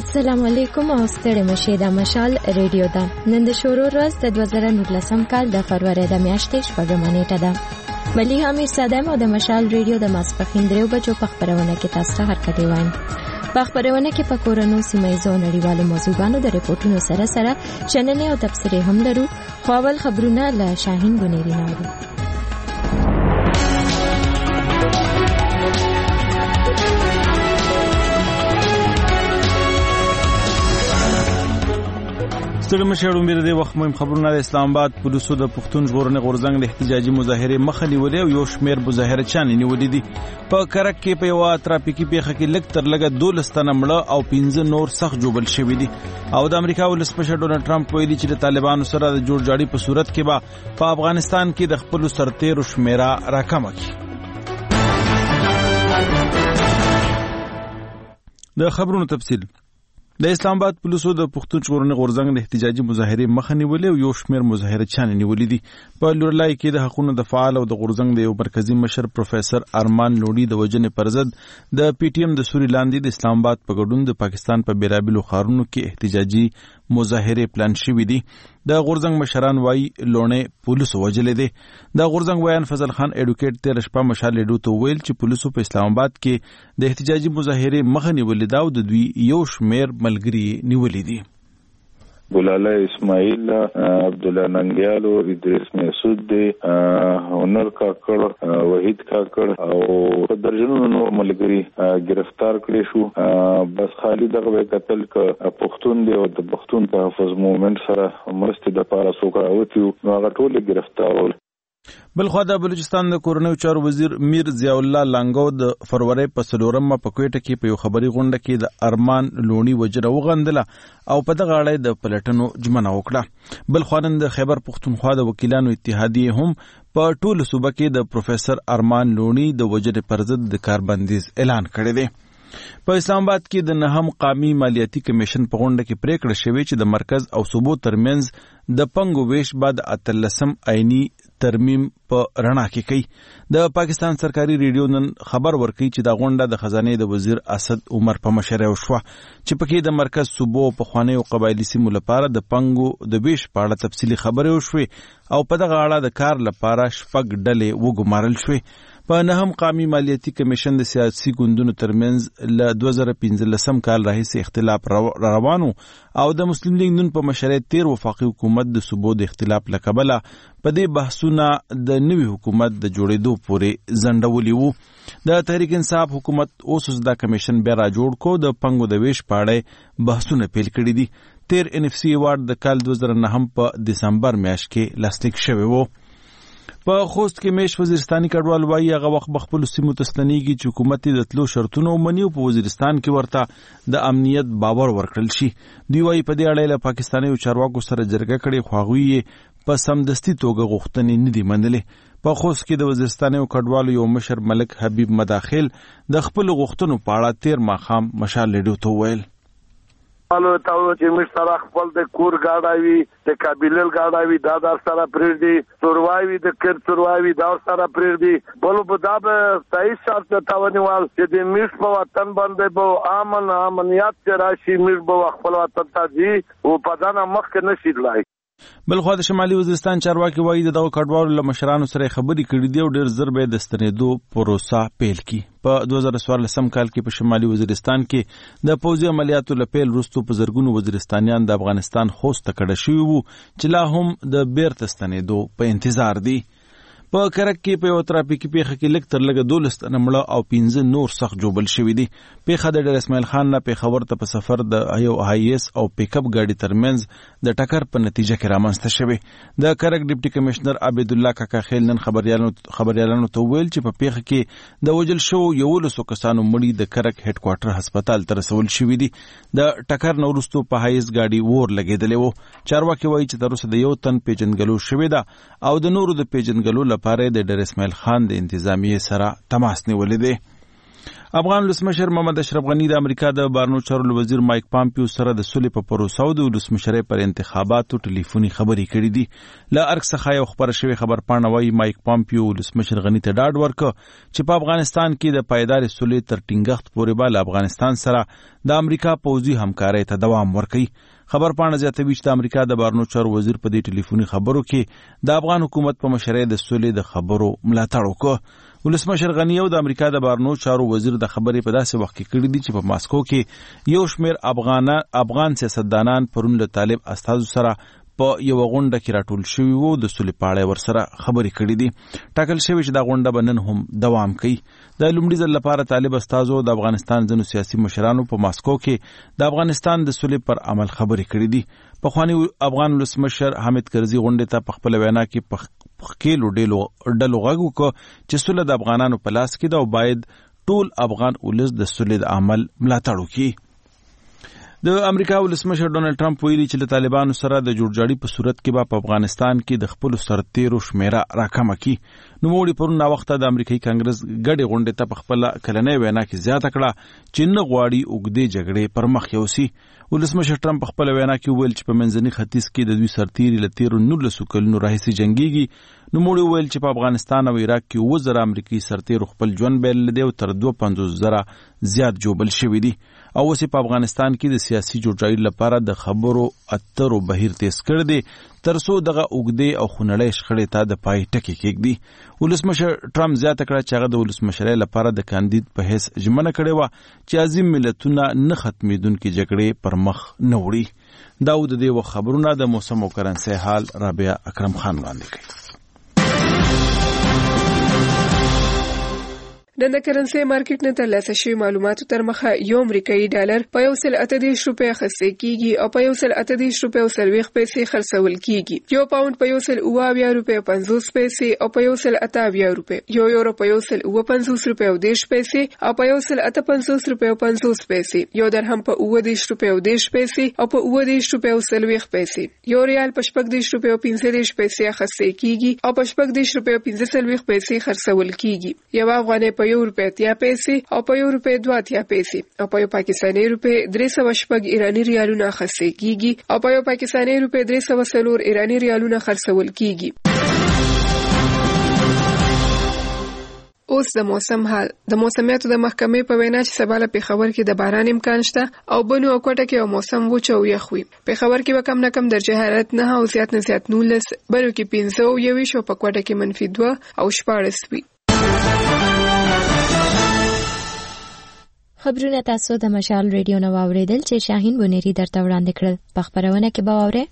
السلام علیکم او ستړي مشه د مشال ریډیو ده. نن د شروع ورځ د 2019 کال د فروری د میاشتې شپږمه نیټه ده. ملي امیر صادم او د مشال ریډیو د ماسپخین 3 بجو په خبرونه کې تاسو ته هرکلی وایم. په خبرونه کې په کورونو سیمایزو نړیوالو موضوعاتو د ریپورتونو سره چننې او تبصرې هم لرو. خو اول خبرونه له شاهین ګنيري نورو. ستړي مشهور میر دی وخت مهم خبرونه د اسلام آباد پولیسو د پښتون ژغورنې غورځنګ د احتجاجي مظاهره مخه نیولې او یو شمېر مظاهره چانې نیولې دي. په کرک کې په یو ترافیکي پیښه کې لږ تر لږه 12 تنه مړه او 15 نور سخت جوړل شوي دي. او د امریکا ولسمشر ډونالد ټرمپ ویلي چې د طالبانو سره د جوړجاړي په صورت کې به په افغانستان کې د خپل سرتیرو شمیره راکمه کړي. د خبرونو تفصیل. د اسلام آباد پولیسو د پښتون ژغورنې غورځنګ د احتجاجي مظاهره مخه نیولې او یو شمېر مظاهره چانې نیولې دي. په لورلای کې د حقوقو د فعال او د غورځنګ د یو مرکزی مشر پروفیسور ارمان لوڼي د وجنې پر ضد د پی ټی ایم د سوري لاندې د اسلام آباد په ګډون د پاکستان په بیلابیلو ښارونو کې احتجاجي مظاهره پلان شوې دي. د غورځنګ مشران وايي لوڼې پولیسو وجلې دي. د غورځنګ ویان فضل خان اډوکیټ تیر شپه مشال ډو ته ویل چې پولیسو په اسلام آباد کې د احتجاجي مظاهره مخه نیولې دا او د دوی یو شمېر ملګری نیولې دي. بولاله اسماعیل، عبدالله ننګیالو، ادریس مسعود دی، هنر کاکړ، وحید کاکړ او درجنونو نور ملګری گرفتار کړي شو. بس خالي دغه قتل ک پښتون دی او د پښتون تحفظ موومېنټ سره مرستې د پاره سوکا اوتیو نو هغه ټول گرفتارول. بلخوا د بلوچستان د کورنیو چارو وزیر میر ضیاء الله لانګو د فروری په 4 په کوټه کې په یو خبري غونډه کې د ارمان لوڼي وجره وغندله او په دغه اړه د پلټنو ژمنه وکړه. بلخوا نن د خیبر پښتونخوا د وکیلانو اتحادیه هم په ټول صوبه کې د پروفیسور ارمان لوڼي د وجره پر ضد د کاربندیز اعلان کړی دی. په اسلام آباد کې د 9 قومي مالیاتي کمیشن په غونډه کې پریکړه شوې چې د مرکز او صوبو ترمنځ د پنګو ویش بعد 13 آئینی ترمیم په رڼا کې کوي. د پاکستان سرکاري ریډیو نن خبر ورکړي چې دا غونډه د خزانه د وزیر اسد عمر په مشرۍ وشوه چې پکې د مرکز صوبو په خوانیو قبایلی سیمو لپاره د پنګو د ویش په اړه تفصیلي خبرې وشوې او په دغه اړه د کار لپاره شپږ ډلې وګمارل شوې. په 9 قومي مالیاتي کمیشن د سیاسي ګوندونو ترمنځ له 2015 کال راهیسې اختلاف روانو او د مسلم لیگ نن په مشرۍ 13 وفاقي حکومت د صوبو د اختلاف لکبله په دې بحثونه د نوي حکومت د جوړېدو پورې ځنډولي وو. د تحریک انصاف حکومت اوس دا کمیشن بیا را جوړ کو د پنګو د ویش په اړه بحثونه پیل کړي دي. 13 NFC ایوارډ د کال 2009 په دسمبر میاشت کې لاسلیک شوی وو. په خوست کې میش وزیرستاني کډوال وایي هغه وخت بخپل سیمو تستنیږي چې حکومت د تلو شرطونه ومني او په وزیرستان کې ورته د امنیت باور ورکړل شي. دوی وایي په دې اړه له پاکستاني چارواکو سره جرګه کړې خو هغوی په سمدستي توګه غوښتنې نه دي منلې. په خوست کې د وزیرستاني کډوالو یو مشر ملک حبیب مداخل د خپل غوښتنو په اړه 13 ماښام مشال ډو ته ویل الو تاسو چې موږ سره خپل د کور گاډاوي د قابلیل گاډاوي دا در سره پریږدي سروایوي د کر سروایوي دا سره پریږدي بولو په دا به صحیح شرط تاونیوال چې د موږ په وطن باندې به امنیت راشي موږ به خپل وطن ته ځي او په دا مخ کې نشي تلای. بلخوا د شمالي وزیرستان چارواکي وایي دغه کډوالو له مشرانو سره خبرې کړې دي او ډېر زر به د ستنېدو پروسه پیل کړي. په 2014 کال کې په شمالي وزیرستان کې د پوځي عملیاتو له پیل وروسته په زرګونو وزیرستانیان د افغانستان خوست ته کډه شوي وو چې لا هم د بیرته ستنېدو په انتظار دي. په کرک کې په یو ترافیکي پیښه کې لږ تر لږه 12 تنه مړه او 15 نور سخت جوړل شوي دي. پیښه د ډیر اسماعیل خان نه پېښور ته په سفر د یو هایس او پیک اپ ګاډي ترمنځ د ټکر په نتیجه کې رامنځته شوه. د کرک ډیپټي کمشنر عبد الله کاکا خیل نن خبريالانو ته ویل چې په پیښه کې د وجل شو یو لسو کسانو مړي د کرک هډ کوارټر هسپتال ته رسول شوي دي. د ټکر نو وروسته په هایس ګاډي ور لګیدلې وو. چارواکي وایي چې تر اوسه د یو تن پیژنګلو شوی ده او د نورو د پیژنګلو لپاره د ډیر اسماعیل خان د انتظامیه سره تماس نیولې ده. افغان ولسمشر محمد اشرف غنی د امریکا د بهرنیو چارو وزیر مایک پامپیو سره د سولې په پروسه او د ولسمشرۍ پر انتخاباتو ټلیفوني خبرې کړې دي. له ارګ څخه یو خبره شوې خبرپاڼه وايي مایک پامپیو ولسمشر غنی ته ډاډ ورکړ چې په افغانستان کې د پایدارې سولې تر ټینګښت پورې به له افغانستان سره د امریکا پوځي همکارۍ ته دوام ورکړي. خبرپاڼه زیاتوي چې د امریکا د بهرنیو چارو وزیر په دې ټلیفوني خبرو کې د افغان حکومت په مشرۍ د سولې د خبرو ملاتړ وکړ. ولسمشر غنی او د امریکا د بهرنیو چارو وزیر د خبرې په داسې وخت کې کړې دي چې په ماسکو کې یو شمېر افغان سیاستدانان پرون له طالب استازو سره په یو غونډه کې راټول شوي وو. د سولې په اړه ورسره خبرې کړې دي. ټاکل شوی چې دا غونډه به نن هم دوام کوي. د لومړي ځل لپاره طالب استازو د افغانستان ځینو سیاسي مشرانو په ماسکو کې د افغانستان د سولې پر عمل خبرې کړې دي. پخوانی افغان ولسمشر حامد کرزي غونډې ته په خپل وینا کې په خېلو ډلو غږ وکړ چې سوله د افغانانو په لاس کې ده او باید ټول افغان ولس د سولې د عمل ملاتړ وکړي. د امریکا ولسمشر ډونالد ټرمپ ویلي چې له طالبانو سره د جوړجاړي په صورت کې به په افغانستان کې د خپل سرتیرو شمیره راکمه کړي. نوموړي پرون وخت د امریکایي کانګرس ګډې غونډې ته په خپل کلنۍ وینا کې زیاته کړه چې نه غواړي اوږدې جګړې پر مخ یوسي. ولسمشر ټرمپ په خپل وینا کې وویل چې په منځني ختیځ کې د دوی سرتیري له تیرو 19 کلونو راهیسې جنګیږي. نوموړي وویل چې په افغانستان او عراق کې 7,000 امریکایي سرتیرو خپل ژوند بایللی دی او تر 52,000 زیات جوبل شوي دي. او اوس په افغانستان کې د سیاسي جوړجاړي لپاره د خبرو اترو بهیر تیز کړی دی ترڅو دغه اوږدې او خونړۍ شخړې ته د پای ټکی کېږدي. ولسمشر ټرمپ زیاته کړه چې هغه د ولسمشرۍ لپاره د کاندید په حیث ژمنه کړې وه چې عظیم ملتونه نه ختمېدونکې جګړې پر مخ نه وړي. دا د دې وخت خبرونه د موسم او کرنسۍ حال رابعه اکرم خان وړاندې کوي. د کرنسۍ مارکیټ نه ترلاسه شوي معلوماتو تر مخه یو امریکایي ډالر په 138 روپۍ اخیستل کیږي او په 138 روپۍ او 40 پیسې خرڅول کیږي. یو پاوند په 128 روپۍ او 50 پیسې او په 128 روپۍ، یو یورو په 150 روپۍ او 10 پیسې او په 158 روپۍ او 50 پیسې، یو درهم په 19 روپۍ او 10 پیسې او په 19 روپۍ او 40 پیسې، یو ریال په 14 روپۍ او 15 پیسې اخیستل کیږي او په 14 روپۍ او 15 پیسې خرڅول کیږي. یو افغانۍ په 1 روپۍ 80 پیسې او په 1 روپۍ 2 پیسې او په 1 پاکستاني روپۍ 306 ایرانی ریالونه اخیستل کیږي او په 1 پاکستاني روپۍ 304 ایرانی ریالونه خرڅول کیږي. اوس د موسم حال. د موسمیاتو د محکمې په وینا چې سبا له پېښور کې د باران امکان شته او بنو او کوټه کې موسم وچ او یخ وي. پېښور کې به کم نه کم درجه حرارت 9 او زیات نه زیات 19، بنو کې 15 او 21 او په کوټه کې -2 او 14 وي. خبرونه تاسو د مشال ریډیو نو اوریدل چې شاهین بونيري درته وړاندې کړل. په خبرونه کې به اورئ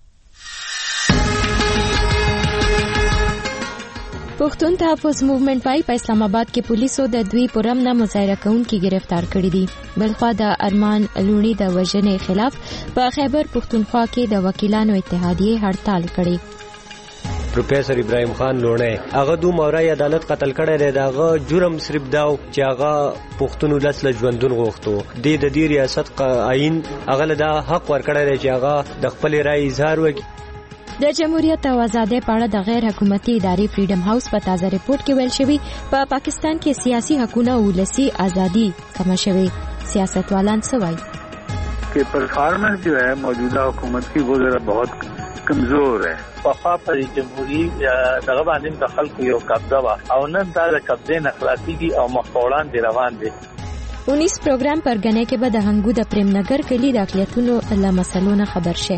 پښتون تحفظ موومېنټ وايي په اسلام آباد کې پولیسو د دوی پرم نه مظاهره کوونکي گرفتار کړي دي. بلخوا د ارمان لونی د وژنې خلاف په خیبر پښتونخوا کې د وکیلانو اتحادیه هړتال کړي. پروفیسور ابراهیم خان لوڼی هغه دوه مورای عدالت قتل کړی دی. دغه جرم صرف داو چې هغه پښتون ولس له ژوندون غوښتو. د دې ریاست آئین هغه له دا حق ورکړی دی چې هغه د خپل رائے اظهار وکړي. د جمهوریت او آزادۍ په اړه د غیر حکومتي ادارې فریډم هاوس په تازه ریپورت کې ویل شوی په پاکستان کې سیاسي حقونه او ولسی ازادي کم شوی. سیاستوالان څه وایي کہ پرفارمنس جو ہے موجودہ حکومت کی وہ ذرا بہت کمزور ہے. وفا پر جمهوری دغه باندې د خلکو یو قبضه وا او نن دا د قبضې نخلاصي دي او مخوړان دی روان دي. 19 پروګرام پر غنې کې به د هنګو د پریم نګر کلی د اقلیتونو له مسلو نه خبر شه.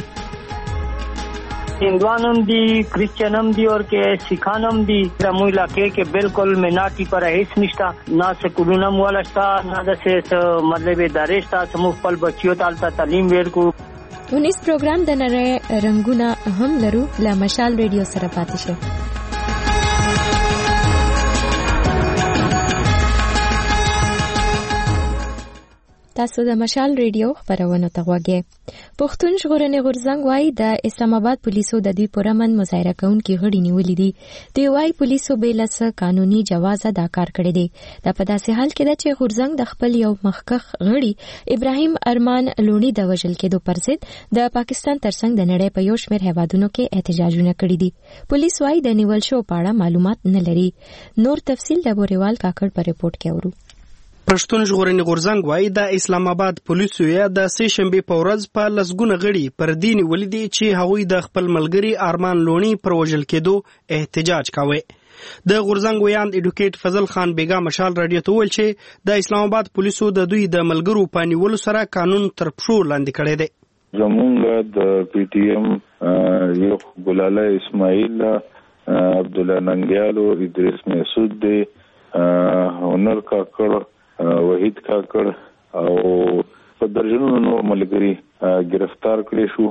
ہندوانم دی، کرسچنم دی اور کے سکھانم دی رمو علاقے کے بالکل میناٹی پر حیث نشتا نہ سکولونم والا شتا نہ دسه مطلب ادارې شتا سمو خپل بچیو ته تعلیم ورکو. 19 پروګرام د نړۍ رنگونه هم لرو. له مشال ریډیو سره پاتې شه. تاسو د مشال ریډیو خبرونه ته غوږی. پښتون ژغورنې غورځنګ وايي د اسلام آباد پولیسو د دوی پرمن مظاهره کوونکي غړي نیولې دي. دوی وايي پولیسو به له قانوني جواز ادا کار کړی دی. دا په داسې حال کې ده چې غورځنګ د خپل یو مخکخ غړي ابراهیم ارمان لونی د وژل کېدو پر ضد د پاکستان ترڅنګ د نړۍ په یو شمېر هیوادونو کې احتجاجونه کړي دي. پولیس وايي د نیول شو په اړه معلومات نه لري. نور تفصیل د بوریوال کاکړ په ریپورت کې اورو. پښتون ژغورنې غورځنګ وایي د اسلام آباد پولیسو یې د سې شنبې په ورځ په لسګونه غړي پر دې نیولي دي چې هغوی د خپل ملګري ارمان لوني پر وژل کېدو احتجاج کاوه. د غورځنګ ویاند ایډوکیټ فضل خان بیګا مشال رادیو ته وویل چې د اسلام آباد پولیسو د دوی د ملګرو په نیولو سره قانون تر پښو لاندې کړی دی. زمونږ د پی ټی ایم یو بلاله اسماعیل، عبد الله ننګیالو، ادریس مسعود دی، هنر کاکړ، وحید کاکړ او په درجنونو نور ملګري گرفتار کړي شو.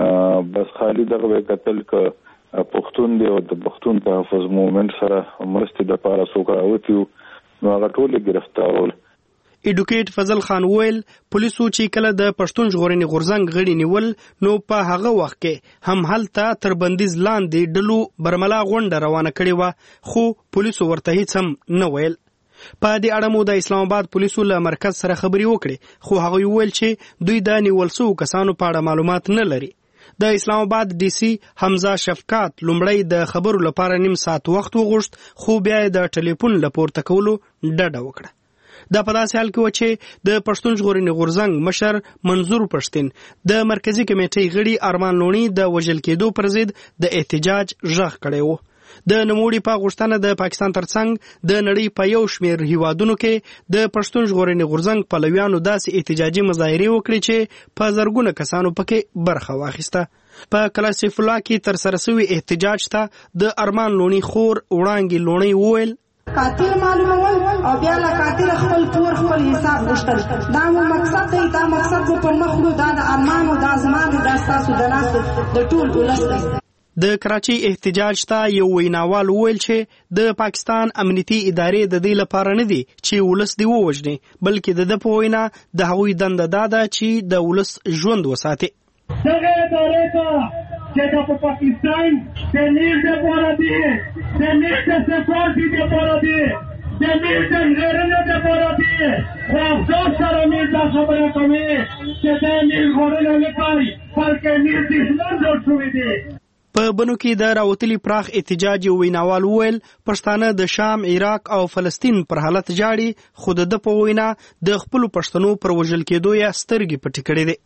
بس خالي دغه قتل ک پښتون دی او د پښتون تحفظ موومېنټ سره مرستې د پاره څوک راوتیو نو هغه ټول گرفتارول. ایډوکیټ فضل خان ویل پولیسو چې کله د پښتون ژغورنې غورځنګ غړي نیول نو په هغه وخت کې هم هلته تر بندیز لاندې ډلو برملا غونډه روانه کړې وه، خو پولیسو ورته هیڅ هم نه ویل. په دې اړه مو د اسلام آباد پولیسو له مرکز سره خبرې وکړې، خو هغه ویل چې دوی د نیول شوو کسانو په اړه معلومات نه لري. د اسلام آباد ډي سي حمزه شفقات لومړی د خبرو لپاره نیم ساعت وخت وغوښت، خو بیا د ټلیفون لپاره کولو ډډه وکړه. دا په داسې حال کې و چې د پښتون ژغورنې غورځنګ مشر منظور پښتين د مرکزی کمیټې غړي ارمان لوني د وژل کېدو پر ضد د احتجاج غږ کړی و. د نوموړي په غوښتنه د پاکستان ترڅنګ د نړۍ په یو شمېر هیوادونو کې د پښتون ژغورنې غورځنګ پلویانو داسې احتجاجي مظاهرې وکړې چې په زرګونه کسانو پکې برخه واخیسته. په کلاسیف الله کې تر سره شوي احتجاج ته د ارمان لوني خور وړانګې لوني وویل قاتل معلومول او بیا له قاتل خپل کور خپل حساب غوښتل. دا مو مقصد دی، دا مقصد به پر مخ وړو، دا د ارمان او د زمان د ستاسو د لاس د ټول ولس دی. د کراچۍ احتجاج ته یو ویناوال وویل چې د پاکستان امنیتي ادارې د دې لپاره نه دي چې ولس دی ووژني، بلکې د ده په وینا د هغوی دنده دا ده چې د ولس ژوند وساتي. دغه ادارې ته چې د پاکستان د نیز لپاره دي، د نیز د سکیورټي لپاره دي، د نیز د ژغورنې لپاره دي، خو افسوس سره موږ دا خبره کوي چې دا نیز ژغورنه نه کوي، بلکې نیز دښمن جوړ شوي دي. په بنو کې د راوتلي پراخ احتجاج یو ویناوال وویل پښتانه د شام، عراق او فلسطین پر حالت جاړي، خو د په وینا د خپل پښتنو پر وژل کېدو یا سترګې پټې کړې دي.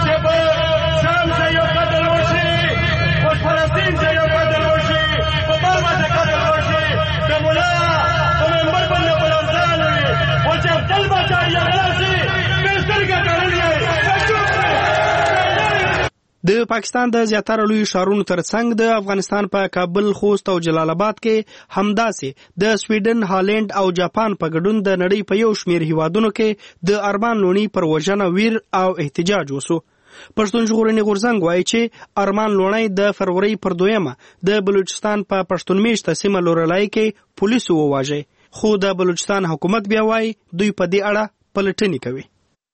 شام ته یو قتل وشي، او فلسطین ته یو قتل وشي، په برما ته قتل وشي، د مولا په منبر باندې بلندان وي او چې خپل بچا یې غلاسي په سترګه کړلې. د پاکستان د زیاتره لوی ښارونو ترڅنګ د افغانستان په کابل، خوست او جلال آباد کې همداسې د سویډن، هالند او جاپان په ګډون د نړۍ په یو شمېر هیوادونو کې د ارمان لوني پر وژنه ویر او احتجاج وسو. پښتون ژغورنې غورځنګ وایي چې ارمان لوني د فروری پر 2 د بلوچستان په پښتون میشته سیمه لورلای کې پولیسو وواژه، خو د بلوچستان حکومت بیا وایي دوی په دې اړه پلټنې کوي.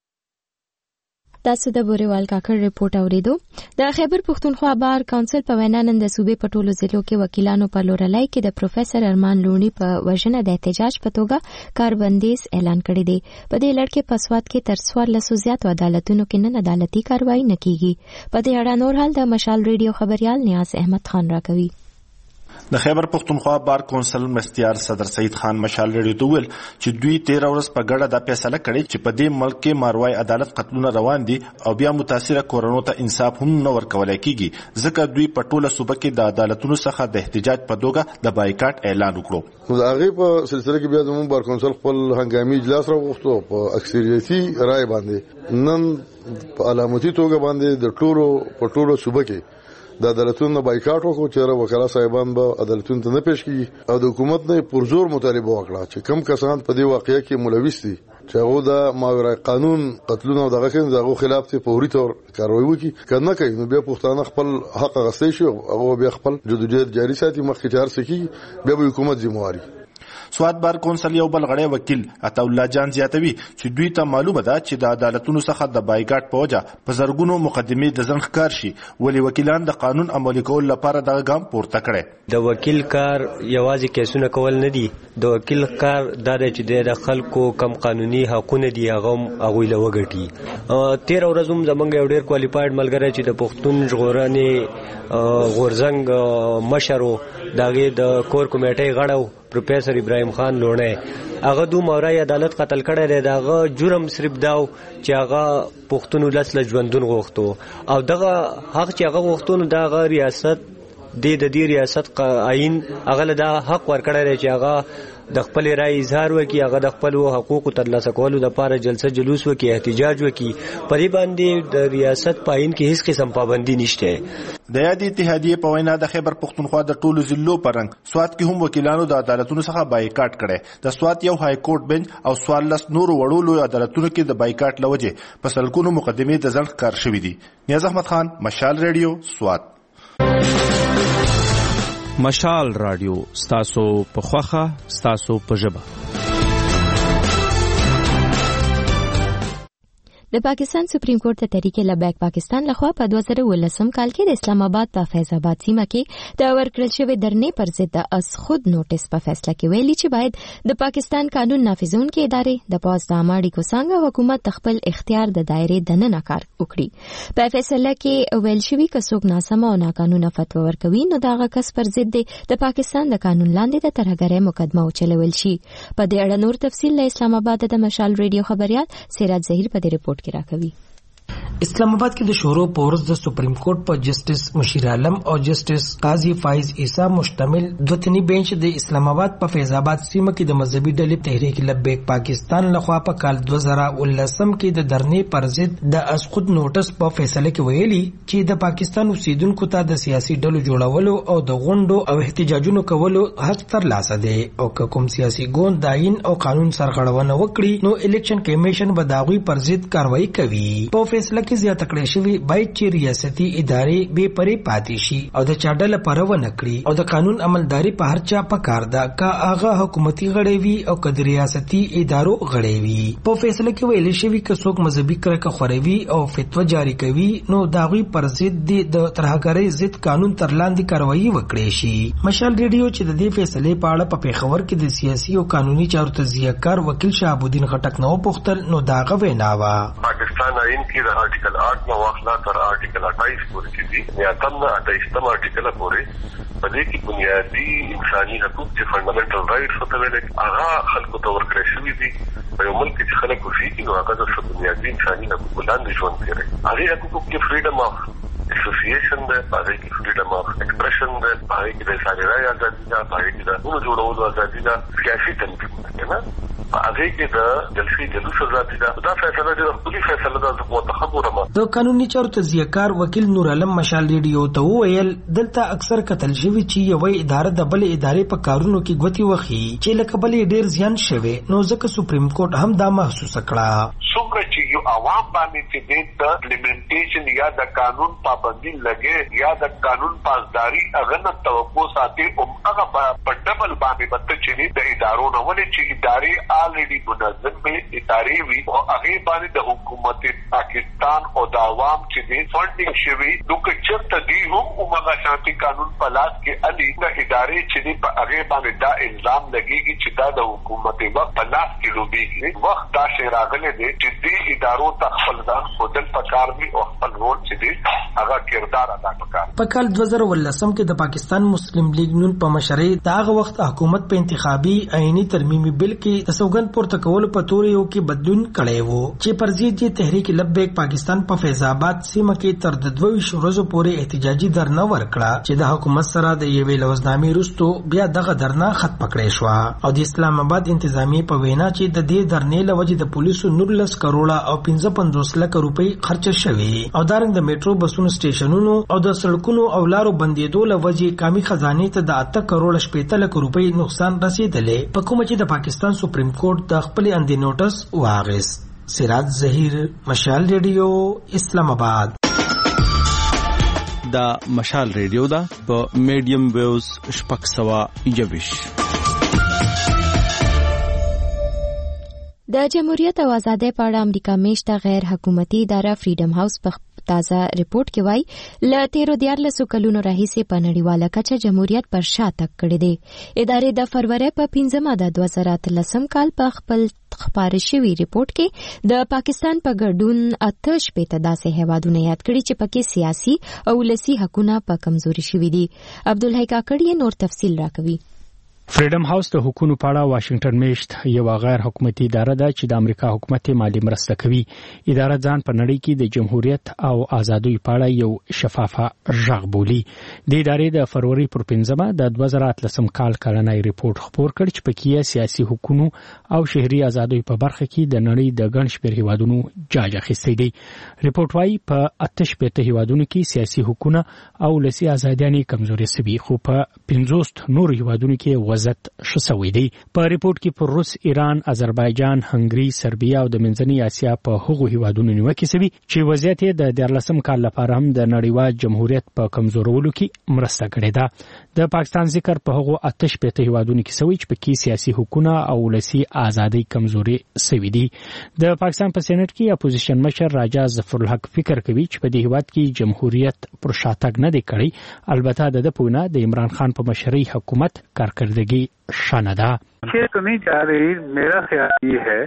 تاسو د بوريوال کاکړ ریپورت اوریدو. د خیبر پښتونخوا بار کونسل په وینا نن د صوبې په ټولو ضلعو کې وکیلانو په لورلای کې د پروفیسور ارمان لوني په وژنه د احتجاج په توګه کاربندیز اعلان کړی دی. په دې لړ کې په سواد کې تر 1400 زیات عدالتونو کې نن عدالتي کاروایی نه کیږي. په دې اړه نور حال د مشال ریډیو خبريال نیاز احمد خان راکوي. د خیبر پښتونخوا بار کونسل مستیار صدر سعید خان مشال ریډیو ته ویل چې دوی 13 ورځې په ګډه د فیصله کړې چې په دې ملک کې ماروای عدالت قتلونه روان دي او بیا متاثره کورونو ته انصاف هم نه ورکول کیږي، ځکه دوی په ټوله صوبه کې د عدالتونو څخه د احتجاج په توګه د بایکاټ اعلان وکړو. د هغه په سلسله کې بیا زموږ بار کونسل خپل هنګامي اجلاس راوغوښتو په اکثریتي رائے باندې نن په علامتي توګه باندې د ټولو صوبه کې د عدالتونو بایکاټ وکړو چې وکلا صاحبان به عدالتونو ته نه پیش کیږي او د حکومت نه پرزور مطالبه وکړه چې کم کسان په دې واقعیا کې ملوث دي چې هغه د ماورای قانون قتلونه او دغه دغه خلاف ته فوري تور کاروایی وکړي کنه کوي نو بیا پښتانه خپل حق غوښتي شي او بیا خپل جدوجہد جاری ساتي مخکې چار سکی بیا به حکومت ذمہواری. سواد بار کونسل یو بل غړی وکیل عطا الله جان زیاتوي چې دوی ته معلومه ده چې د عدالتونو څخه د بایکاټ په وجه په زرګونو مقدمې د ځنډ ښکار شي، ولې وکیلان د قانون عملي کولو لپاره دغه ګام پورته کړی. د وکیل کار یوازې کیسونه کول نه دي، د وکیل کار دا دی چې د خلکو کم قانوني حقونه دي هغه هغوی له وګټي. 13 ورځې هم زمونږ یو ډېر کوالیفاید ملګری چې د پښتون ژغورنې غورځنګ مشر داغه د کور کمیټې غړو پروفیسور ابراهیم خان لوڼه هغه دوه مورای عدالت قتل کړی دی. داغه جرم صرف داو چې هغه پښتون ولس له ژوندون غوښتو او دغه حق چې هغه غوښتو نو دغه ریاست د دې ریاست آئین هغه له حق ورکړی دی چې هغه د خپل رائے اظهار وکي، هغه د خپل حقوقو ترلاسه کولو لپاره جلسه جلوس وکي، احتجاج وکي. په دې باندې د ریاست په آئین کې هیڅ قسم پابندي نشته. د یادې اتحادیې په وینا د خیبر پښتونخوا د ټولو ضلعو پرنګ سوات کې هم وکیلانو د عدالتونو څخه بایکاټ کړي. د سوات یو های کورټ بنچ او 14 نور وړو لوی عدالتونو کې د بایکاټ لوجه په سلګونو مقدمې د ځنډ کار شوې دي. نیاز احمد خان، مشال ریډیو، سوات. مشال رادیو، ستاسو په خوخه، ستاسو په ژبه. د پاکستان سپریم کورټ ته تحریک لبیک پاکستان لخوا په 2019 کال کې د اسلام آباد په فیض آباد سیمه کې د ورکړل شوی درنې پر ضد د از خود نوټس په فیصله کې ویلي چې باید د پاکستان قانون نافذونکې ادارې د پوز د عامه اړیکو څنګه حکومت خپل اختیار د دایرې دننه کار وکړي. په فیصله کې ویل شوی که څوک ناسمه او ناقانونه فتوا ورکوي نو دغه کس پر ضد د پاکستان د قانون لاندې د ترهګرۍ مقدمه وچلول شي. په دې اړه نور تفصیل له اسلام آباد د مشال ریډیو خبريال سراج ظهیر په دې رپورټ کې راکوي. اسلام آباد کې د شورو په ورځ د سپریم کورټ په جسټس مشیر عالم او جسټس قاضي فایز عیسی مشتمل دوتنی بینچ د اسلام آباد په فیض آباد سیمه کې د مذهبي ډلې تحریک لبیک پاکستان لخوا په کال 2019 کې د درنې پر ضد د از خود نوټس په فیصله کې ویلي چې د پاکستان اوسیدونکو ته د سیاسي ډلو جوړولو او د غونډو او احتجاجونو کولو حق ترلاسه دی او کوم سیاسي ګوند د آئین او قانون سرغړونه وکړي نو الیکشن کمیشن به د هغوی پر ضد کاروایی کوي. په فیصله کې زیاته کړې شوی باید چې ریاستي ادارې بې پرې پاتې شي او د چا ډله پروا نه کړي او د قانون عملداري په هر چا پکار ده که هغه حکومتي غړی وي او که د ریاستي ادارو غړی وي. په فیصله کې ویل شوی که څوک مذهبي کرکه خوروي او فتوا جاری کوي نو د هغوی پر ضد د ترهګرۍ ضد قانون تر لاندې کاروایی وکړي شي. مشال ریډیو چې د دې فیصلې په اړه په پیښور کې د سیاسي او قانوني چارو تجزیه‌کار وکیل شهابالدین غټک نو پوښتل نو دا غوې ناوه پاکستان آئین کې د آرټیکل 8 نو واخلا تر آرټیکل 28 پورې چې دي یا تم 28 آرټیکل پورې په دې کې بنیادی انساني حقوق چې فنډامنټل رائټس ته ویل هغه خلکو ته ورکړل شوی دي. په یو ملک کې خلک اوسېږي نو هغه د بنیادی انساني حقوقو لاندې ژوند کوي. هغه حقوقو کې فریډم اف اسوسییشن ده، هغه کې فریډم اف ایکسپریشن ده، هغه کې د اظهار رائے ازادي ده، هغه کې د ټولو جوړولو ازادي ده، سیاسي تنظیم ده نه هغه کې د جلسې جلوس ازادي ده. دا فیصله د خپل فیصله ده متخبره د قانوني چارو تجزیه‌کار وکیل نور علم مشال ریډیو ته وویل دلته اکثر کتل شوی چې یوې اداره د بل ادارې په کارونو کې ګوتی وخی چې لکه بلې ډیر زیان شوی نو ځکه سپریم کورټ هم دا محسوس کړه. څومره چې یو عوام باندې چې د امپلیمنټیشن یا د قانون پابندي لګي یا د قانون پاسداري هغه نه توقع ساتي او هغه په ډبل باندې بته چې د ادارو نه ولې چې ادارې الریډي منظم به ادارې وي او هغه باندې د حکومت پاکستان او د عوام چې د فنډینګ شوی دوی چرته دی هم هغه شانتي قانون په لاس کې علي د ادارې چې په هغه باندې دا الزام لګيږي چې دا د حکومت وخت په لاس کې لوبيږي. وخت دا شی راغلی دی چې دې ادارو ته خپل ځان خودل پکار وي او خپل رول چې دی هغه کردار ادا وکړي. په کال 2019 کې د پاکستان مسلم لیگ نون په مشرۍ دغه وخت حکومت په انتخابي آئینی ترمیمي بل کې د سوګند پورته کولو په تور یو کې بدلون کړی وو چې پر ضد یې تحریک لبیک پاکستان په فیض آباد سیمه کې تر 22 ورځو پورې احتجاجي درنه ورکړه چې د حکومت سره د یوې لوزنامې وروسته بیا دغه درنه خط پکړې شو او د اسلام آباد انتظامی په وینا چې د دې درنې لوجې د پولیسو 19 کروڑه او 55 لک روپۍ خرچ شوي او دارنګ د میټرو بسونو سټیشنونو او د سړکونو او لارو بندیدو لوجې قومي خزانه ته د 8 کروڑه 15 لک روپۍ نقصان رسیدلې په کومه چې د پاکستان سپریم کورټ د خپل اندې نوټس واغست. سراج ظهیر، مشال ریډیو، اسلام آباد. دا مشال ریډیو دا په میډیم ویوز شپږ سوه یویش. د جمهوریت او آزادۍ په اړه امریکا میشته غیر حکومتي اداره فریډم هاوس په تازه ریپورت کې وایي له تیرو 14 کلونو راهیسې په نړیواله کچه جمهوریت پر شا تګ کړی دی. ادارې د فروری په 5 د 2013 کال په خپل خپاره شوی ریپورت کې د پاکستان په ګډون 8 داسې هیوادونه یاد کړي چې پکې سیاسي او ولسي حقونه په کمزوري شوي دي. عبدالحی کاکړی نور تفصیل راکوي. فریډم هاوس د حکومت په اړه واشنگټن میشت یو غیر حکومتي اداره ده چې د امریکا حکومت مالی مرسته کوي. اداره ځان په نړۍ کې د جمهوریت او ازادۍ په اړه یو شفافه غږ بولي. د ادارې د فروری پر 5 د 2013 کال کلنۍ ریپورت خپور کړ چې پکې سیاسي حقوقو او شهري ازادۍ په برخه کې د نړۍ د ګڼ شمېر هیوادونو جاج اخیستی دی. ریپورت وايي په 8 هیوادونو کې سیاسي حقوقونه او ولسي ازادۍ کمزوري شوي، خو په 50 نور هیوادونو کې وضعیت ښه شوی دی. په ریپورت کې پر روس، ایران، آذربایجان، هنګري، سربیا او د منځنۍ اسیا په هغو هیوادونو نیوکه شوی چې وضعیت د 14 کال لپاره هم د نړیوال جمهوریت په کمزورولو کې مرسته کړې ده. د پاکستان ذکر په هغو 8 هیوادونو کې شوی چې پکې سیاسي حقوقونه او ولسي ازادۍ کمزوري شوي دي. د پاکستان په سېنات کې اپوزیشن مشر راجا ظفرالحق فکر کوي چې په دې هیواد کې جمهوریت پر شاتګ نه دی کړی. البته د پونه د عمران خان په مشرۍ حکومت کارکردګي شاندا یہ تو نہیں چاہ رہی. میرا خیال یہ ہے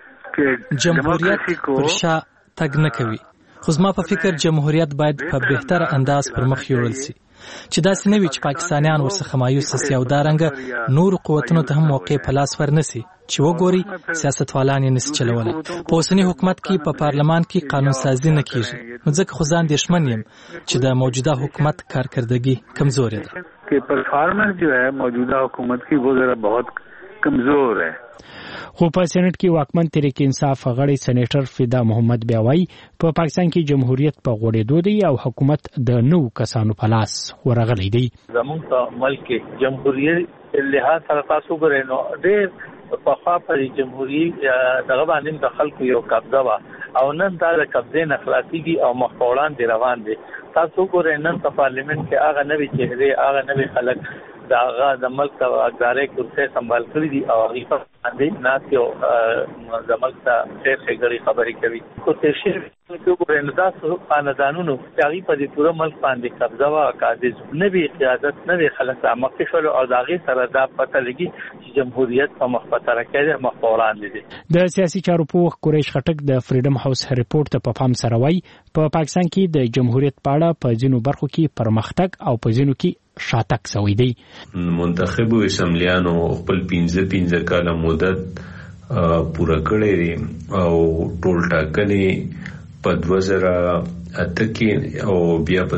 کہ جمهوریت پر شا تګ نه کوي، خو زما په فکر جمهوریت باید په بهتر انداز پر مخ یوړل شي چې داسې نه وي چې پاکستانیان ورڅخه مایوس شي او دارنګه نور قوتونو ته هم موقع په لاس ورنسي چې وګوري سیاستوالان یې نس چلولای. په اوسنی حکومت کې په پارلمان کې قانون سازي نه کیږي، نو ځکه خو ځان دښمن یم چې د موجوده حکومت کارکردګي کمزورې ده. کہ پرفارمنس جو ہے موجودہ حکومت کی وہ ذرا بہت کمزور ہے. خو په سېنات کې واکمن تحریک انصاف غړی سېنیټر فدا محمد بیاوی په پاکستان کې جمهوریت په غوړېدو دی او حکومت د نو کسانو په لاس ورغلی دی. زموږ په ملک کې جمهوریت لحاظ سره تاسو ګورئ نو ډېر پخوا پر جمهوریت دغه باندې د خلکو یو قبضه وه او نن دا د قبضې نه خلاصېږي او مخ په وړاندې روان دی. تاسو ګورئ نن په پارلیمنت کې هغه نوي چهرې، هغه نوي خلک د هغه د ملک د اقدارې کرسۍ سنبال کړي دي او هغې په باندې ناست یو د ملک ته ډېر ښېګړې خبرې کوي. خو تېر شوي کې وګورئ نو داسې خاندانونو چې هغې په دې پوره ملک باندې قبضه وه، قاضي نوي قیادت، نوي خلک رامخکې شول او د هغې سره دا پته لګي چې جمهوریت په مخ په ترقۍ دی، مخ په وړاندې دی. د سیاسي چارو پوه قریش خټک د فریډم هاوس ریپورت ته په پام سره وایي په پاکستان کې د جمهوریت په اړه په ځینو برخو کې پرمختګ او په ځینو کې شاتګ شوی دی. منتخبو اسمبلیانو خپل 15 کاله مدت پوره کړی دی او ټول ټاکنې په 2008 کې او بیا په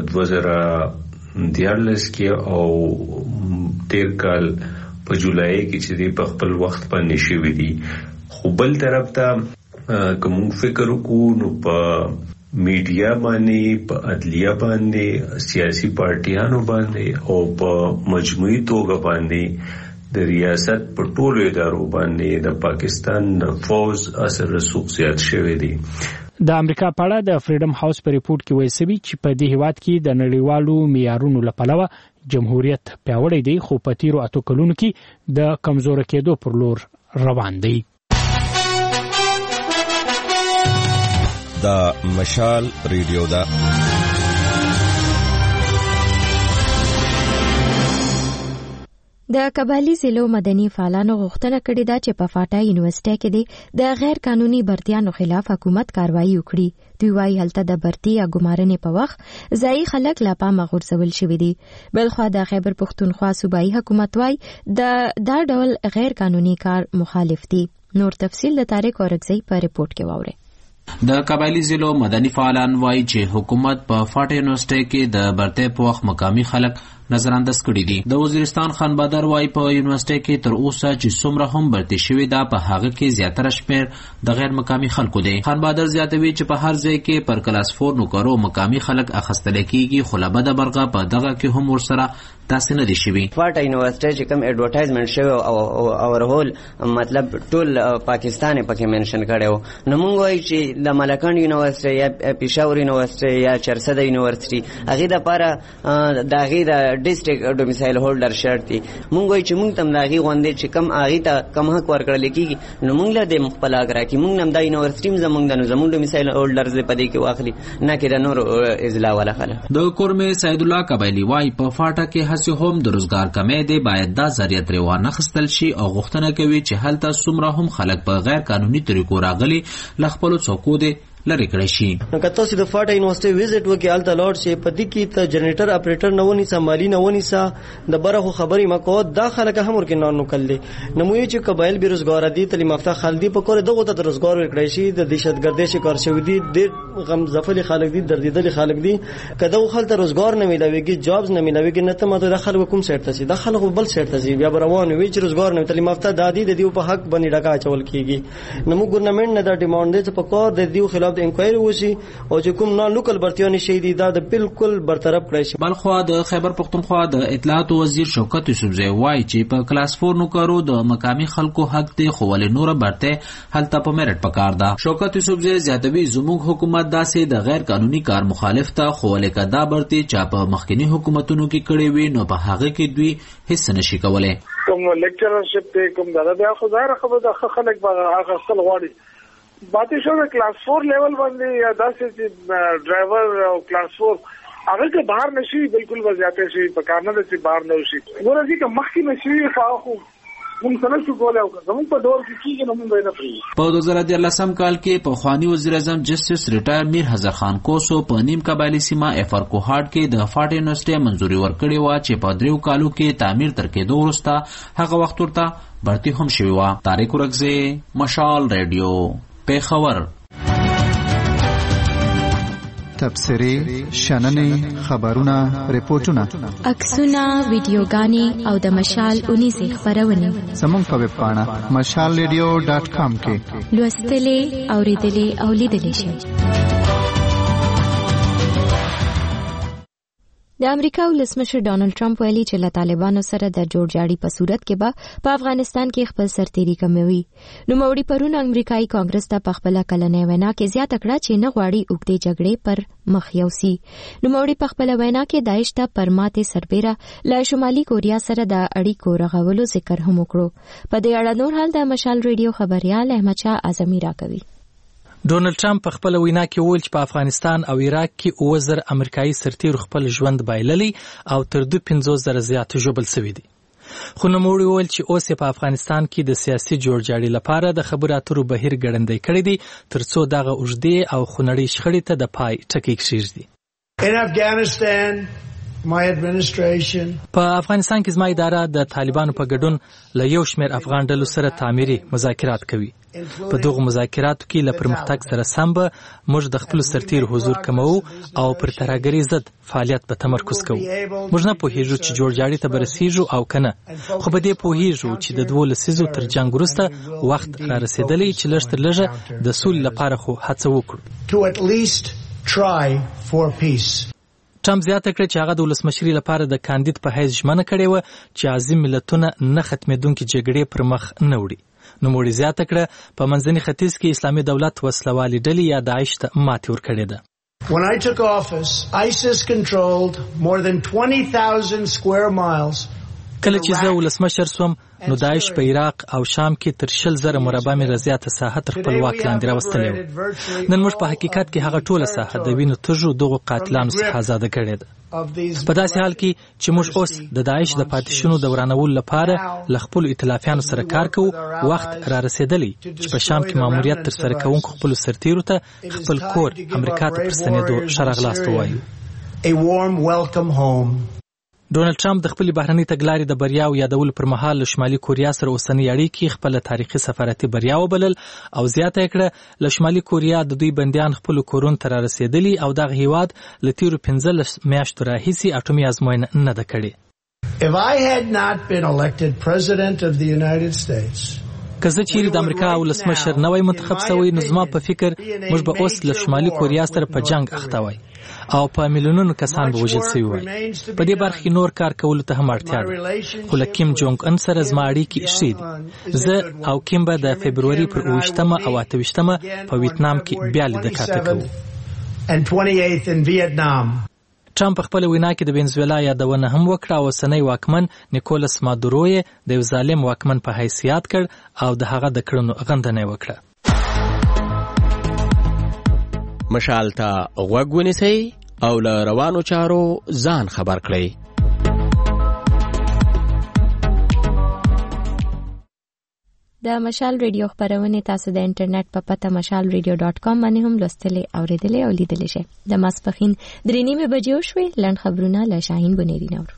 2014 کې او 13 کال په جولای کې چې دی په خپل وخت باندې شوی دی. خو بل طرف ته کوم فکر وکړو نو په میډیا باندې، په عدلیه باندې، سیاسي پارټیانو باندې او په مجموعي توګه باندې د ریاست په ټولو ادارو باندې د پاکستان فوج اثر رسوخ زیات شوی دی. د امریکا په اړه د فریډم هاوس په ریپورت کې وایي شوی چې په دې هیواد کې د نړیوالو معیارونو لپاره جمهوریت پیاوړی دی، خو په تیرو 8 کلونو کې د کمزوري کېدو پر لور روان دی. دا مشال ریډیو دا د قبایلی ضلعو مدني فعالانو غوښتنه کړې ده چې په فاټا یونیورسيټي کې د غیر قانوني برتیانو خلاف حکومت کاروایی وکړي. دوی وايي هلته د برتی یا ګمارنې په وخت ځایي خلک لا پامه غورځول شوي دي. بلخوا د خیبر پښتونخوا صوبایي حکومت وايي دا ډول غیر قانوني کار مخالف دي. نور تفصیل د طارق اورکزئی په ریپورت کې واورئ. د قبایلی ضلعو مدني فعالان وایي چې حکومت په فاټا یونیورسيټي کې د برتۍ په وخت مقامي خلک نظر انداز کړي دي. د وزیرستان خان بادر وایي په یونیورسيټي کې تر اوسه چې څومره هم برتۍ شوې ده په هغه کې زیاتره شمېر د غیر مقامي خلکو دی. خان بادر زیاتوي چې په هر ځای کې پر کلاس 4 نوکرو مقامي خلک اخیستل کېږي، خو له بده برغه په دغه کې هم ورسره داسې نه دي شوي. فاټا یونیورسيټي چې کوم ایڈورټایزمنت شوی او اورهول مطلب ټول پاکستان پکې منشن کړو نو موږ وایو چې د ملکند یونیورسيټي یا پېښور یونیورسيټي یا چرسد یونیورسيټي هغه د لپاره د هغه د ډیسټریکټ ډومیسایل هولډر شرط دي. موږ وایو چې موږ تم د هغه غونډې چې کم هغه ته کم حق ورکړل کیږي نو موږ له د مخبل اگر کی موږ نم د یونیورسيټي زمونږ ډومیسایل هولډرز په دې کې واخلي نه کې د نور اضلاع ولا خلک. د کورمه سید الله قبایلی وای په فاټا کې هڅه هم د روزګار کمې دی باید دا ذریعہ تروانه خستل شي او غوښتنه کوي چې هلته څومره هم خلک په غیر قانوني طریقو راغلي لخپل څوکو دی لری کړی شي. نو کته چې د فاټا یونیورسيټي وزټ وکي الته لاړ شي په دې کې ته جنریټر اپریټر نه ونی سمالي نه ونی سا د برخو خبري مکو داخله که هم ورکه نه نکړل نو موږ چې قبایل بیروزګار دي تعلیم یافته خلدي په کور دغه ته روزګار ورکړی شي د دهشتګردۍ شکار شوی دي د غم زفل خلک دي دردیدل خلک دي کله خلک روزګار نه ملويږي جابز نه ملويږي نه ته ماته د خلکو کوم سیټ ته د خلکو بل سیټ ته بیا روان وي چې روزګار نه تعلیم یافته دادی د دې په حق باندې ډکا چول کیږي نو موږ ګورنمنت نه دا ډیماند دي چې په کور د دې خلاف د انکوایري وشي او چې کوم نان لوکل برتیانی شي دي دا د بالکل برطرف کړی شي. بلخوا د خیبر پختونخوا د اطلاعات وزیر شوکت یوسفزئی وایي چې په کلاس 4 نوکرو د مقامی خلکو حق دی خو ولې نور برته هلته په میرټ پکار ده. شوکت یوسفزئی زیاتوي زموږ حکومت داسې د غیر قانوني کار مخالف ته خو ولې کدا برته چا په مخکنی حکومتونو کې کړي وي نو په هغه کې دوی هیڅ نشي کولای. کوم لیکچرشپ ته کوم دا خو ظاهر خبره د خلک به هغه خپل غواړي باندې شو کلاس 4 لیول باندې یا داسې چې ډرایور او کلاس 4 هغه که بهر نشي بالکل وضعیت شي په کار نه چې بهر نه وشي ورته چې مخکې نشي فاخو موږ څنګه شو کولای او زموږ په دور کې کېږي نو موږ نه پری. په 2013 کال کې په خوانی وزیر اعظم جسټس ریټایر میر حضر خان کوسو په نیم قبایلی سیمه افر کوهاټ کې د فاټا یونیورسيټي منځوري ورکړې و چې په 3 کالو کې تعمیر تر کېدو وروسته هغه وخت ورته برتی هم شوی و. طارق ورغزی مشال رادیو پیښور. تبصرې شننې خبرونه ریپورتونه عکسونه ویډیوګانې او د مشال 19 خبرونه زموږ په ویب پاڼه mashalradio.com کې لوستلې اوریدلې او لیدلې شئ. د امریکا ولسمشر ډانلډ ټرمپ ویلي چې له طالبانو سره د جوړجاړي په صورت کې به په افغانستان کې خپل سرتېري کموي. نوموړي پرون امریکایي کانګرس ته په خپله کلنۍ وینا کې زیاته کړه چې نه غواړي اوږدې جګړې پر مخ یوسي. نوموړي په خپله وینا کې داعش ته پر ماتې سربیره له شمالي کوریا سره د اړیکو رغولو ذکر هم وکړو. په دې اړه نور حال د مشال ریډیو خبريال احمد شاه اعظمي راکوي. ډونلډ ټرمپ په خپل وینا کې وویل چې په افغانستان او عراق کې 9000 امریکایي سرتیرو خپل ژوند بایللی او تر 25000 زیات ژوبل شوي دي. خو نوموړي وویل چې اوس په افغانستان کې د سیاسي جوړجاړي لپاره د خبرو اترو بهیر ګړندی کړی دی ترڅو دغه اوږدې او خونړۍ شخړې ته د پای ټکی کېږدي. په افغانستان کې زما اداره د طالبانو په ګډون له یو شمېر افغان ډلو سره تعمیري مذاکرات کوي. په دغه مذاکراتو کې له پرمختګ سره سم به موږ د خپل سرتیرو حضور کمو او پر ترهګرۍ ضد فعالیت به تمرکز کوو. موږ نه پوهیږو چې جوړجاړي ته به رسیږو او کنه خو په دې پوهیږو چې د 12 لسیزو تر جنګ وروسته وخت را رسیدلی چې لږ تر لږه د سولې لپاره خو هڅه وکړو. ټرمپ زیاته کړه چې هغه د ولسمشرۍ لپاره د کاندید په حیث ژمنه کړې وه چې عظیم ملتونه نه ختمېدونکې جګړې پر مخ نه وړي. نوموړي زیاته کړه په منځني ختیځ کې اسلامي دولت وسلوالې ډلې یا داعش ته ماتې ورکړې ده. When I took office, ISIS controlled more than 20,000 square miles. کله چې زه ولسمشر سوم نو داعش په عراق او شام کې تر 100,000 مربع میله زیاته ساحه تر خپل واک لاندې راوستلې وه. نن موږ په حقیقت کې هغه ټوله ساحه د وینو تږو دغو قاتلانو څخه آزاده کړې ده. په داسې حال کې چې موږ اوس د داعش د پاتې د ورانولو لپاره له خپلو ائتلافیانو سره کار کوو، وخت را رسېدلی چې په شام کې ماموریت ترسره کوونکو خپلو سرتیرو ته خپل کور امریکا ته پر ستنېدو ښه راغلاست ووایو. ډونلډ ټرمپ د خپلې بهرنۍ تګلارې د بریاو یادولو پر مهال له شمالي کوریا سره اوسنۍ اړیکې خپله تاریخي سفارتي بریا وبلل او زیاته یې کړه له شمالي کوریا د دوی بندیان خپلو کورونو ته رارسېدلي او دغه هیواد له تېرو 15 میاشتو راهیسې اټومي ازموینه نه ده کړې. که زه چیرې د امریکا ولسمشر نه وای منتخب سوی نو زما په فکر موږ به اوس له شمالي کوریا سره په جنګ اخته وای او په میلیونونو کسان به وژل شوي وای. په دې برخه کې نور کار کولو ته هم اړتیا ده. خو له کیم جونګ ان سره زما اړیکې ښې دي. زه او کیم به د فبروري پر 28 او 28 په ویتنام کې بیا لیدکاته کوو. ټرمپ خپل وینا کې د وینزویلا یادونه هم وکړه او اوسنی واکمن نیکولس مادورو یې د یو ظالم واکمن په حیثیت کړ او د هغه د کړنو غندنه وکړه. مشال ته غوږ ونیسئ او له روانو چارو ځان خبر کړئ. د مشال ریډیو خبرونه تاسو د انټرنیټ په پته mashalradio.com باندې هم لوستلې اوریدلې او لیدلې شئ. د ماسپخین 3:30 بجې شوې. لنډ خبرونه له شاهین بنيري نور.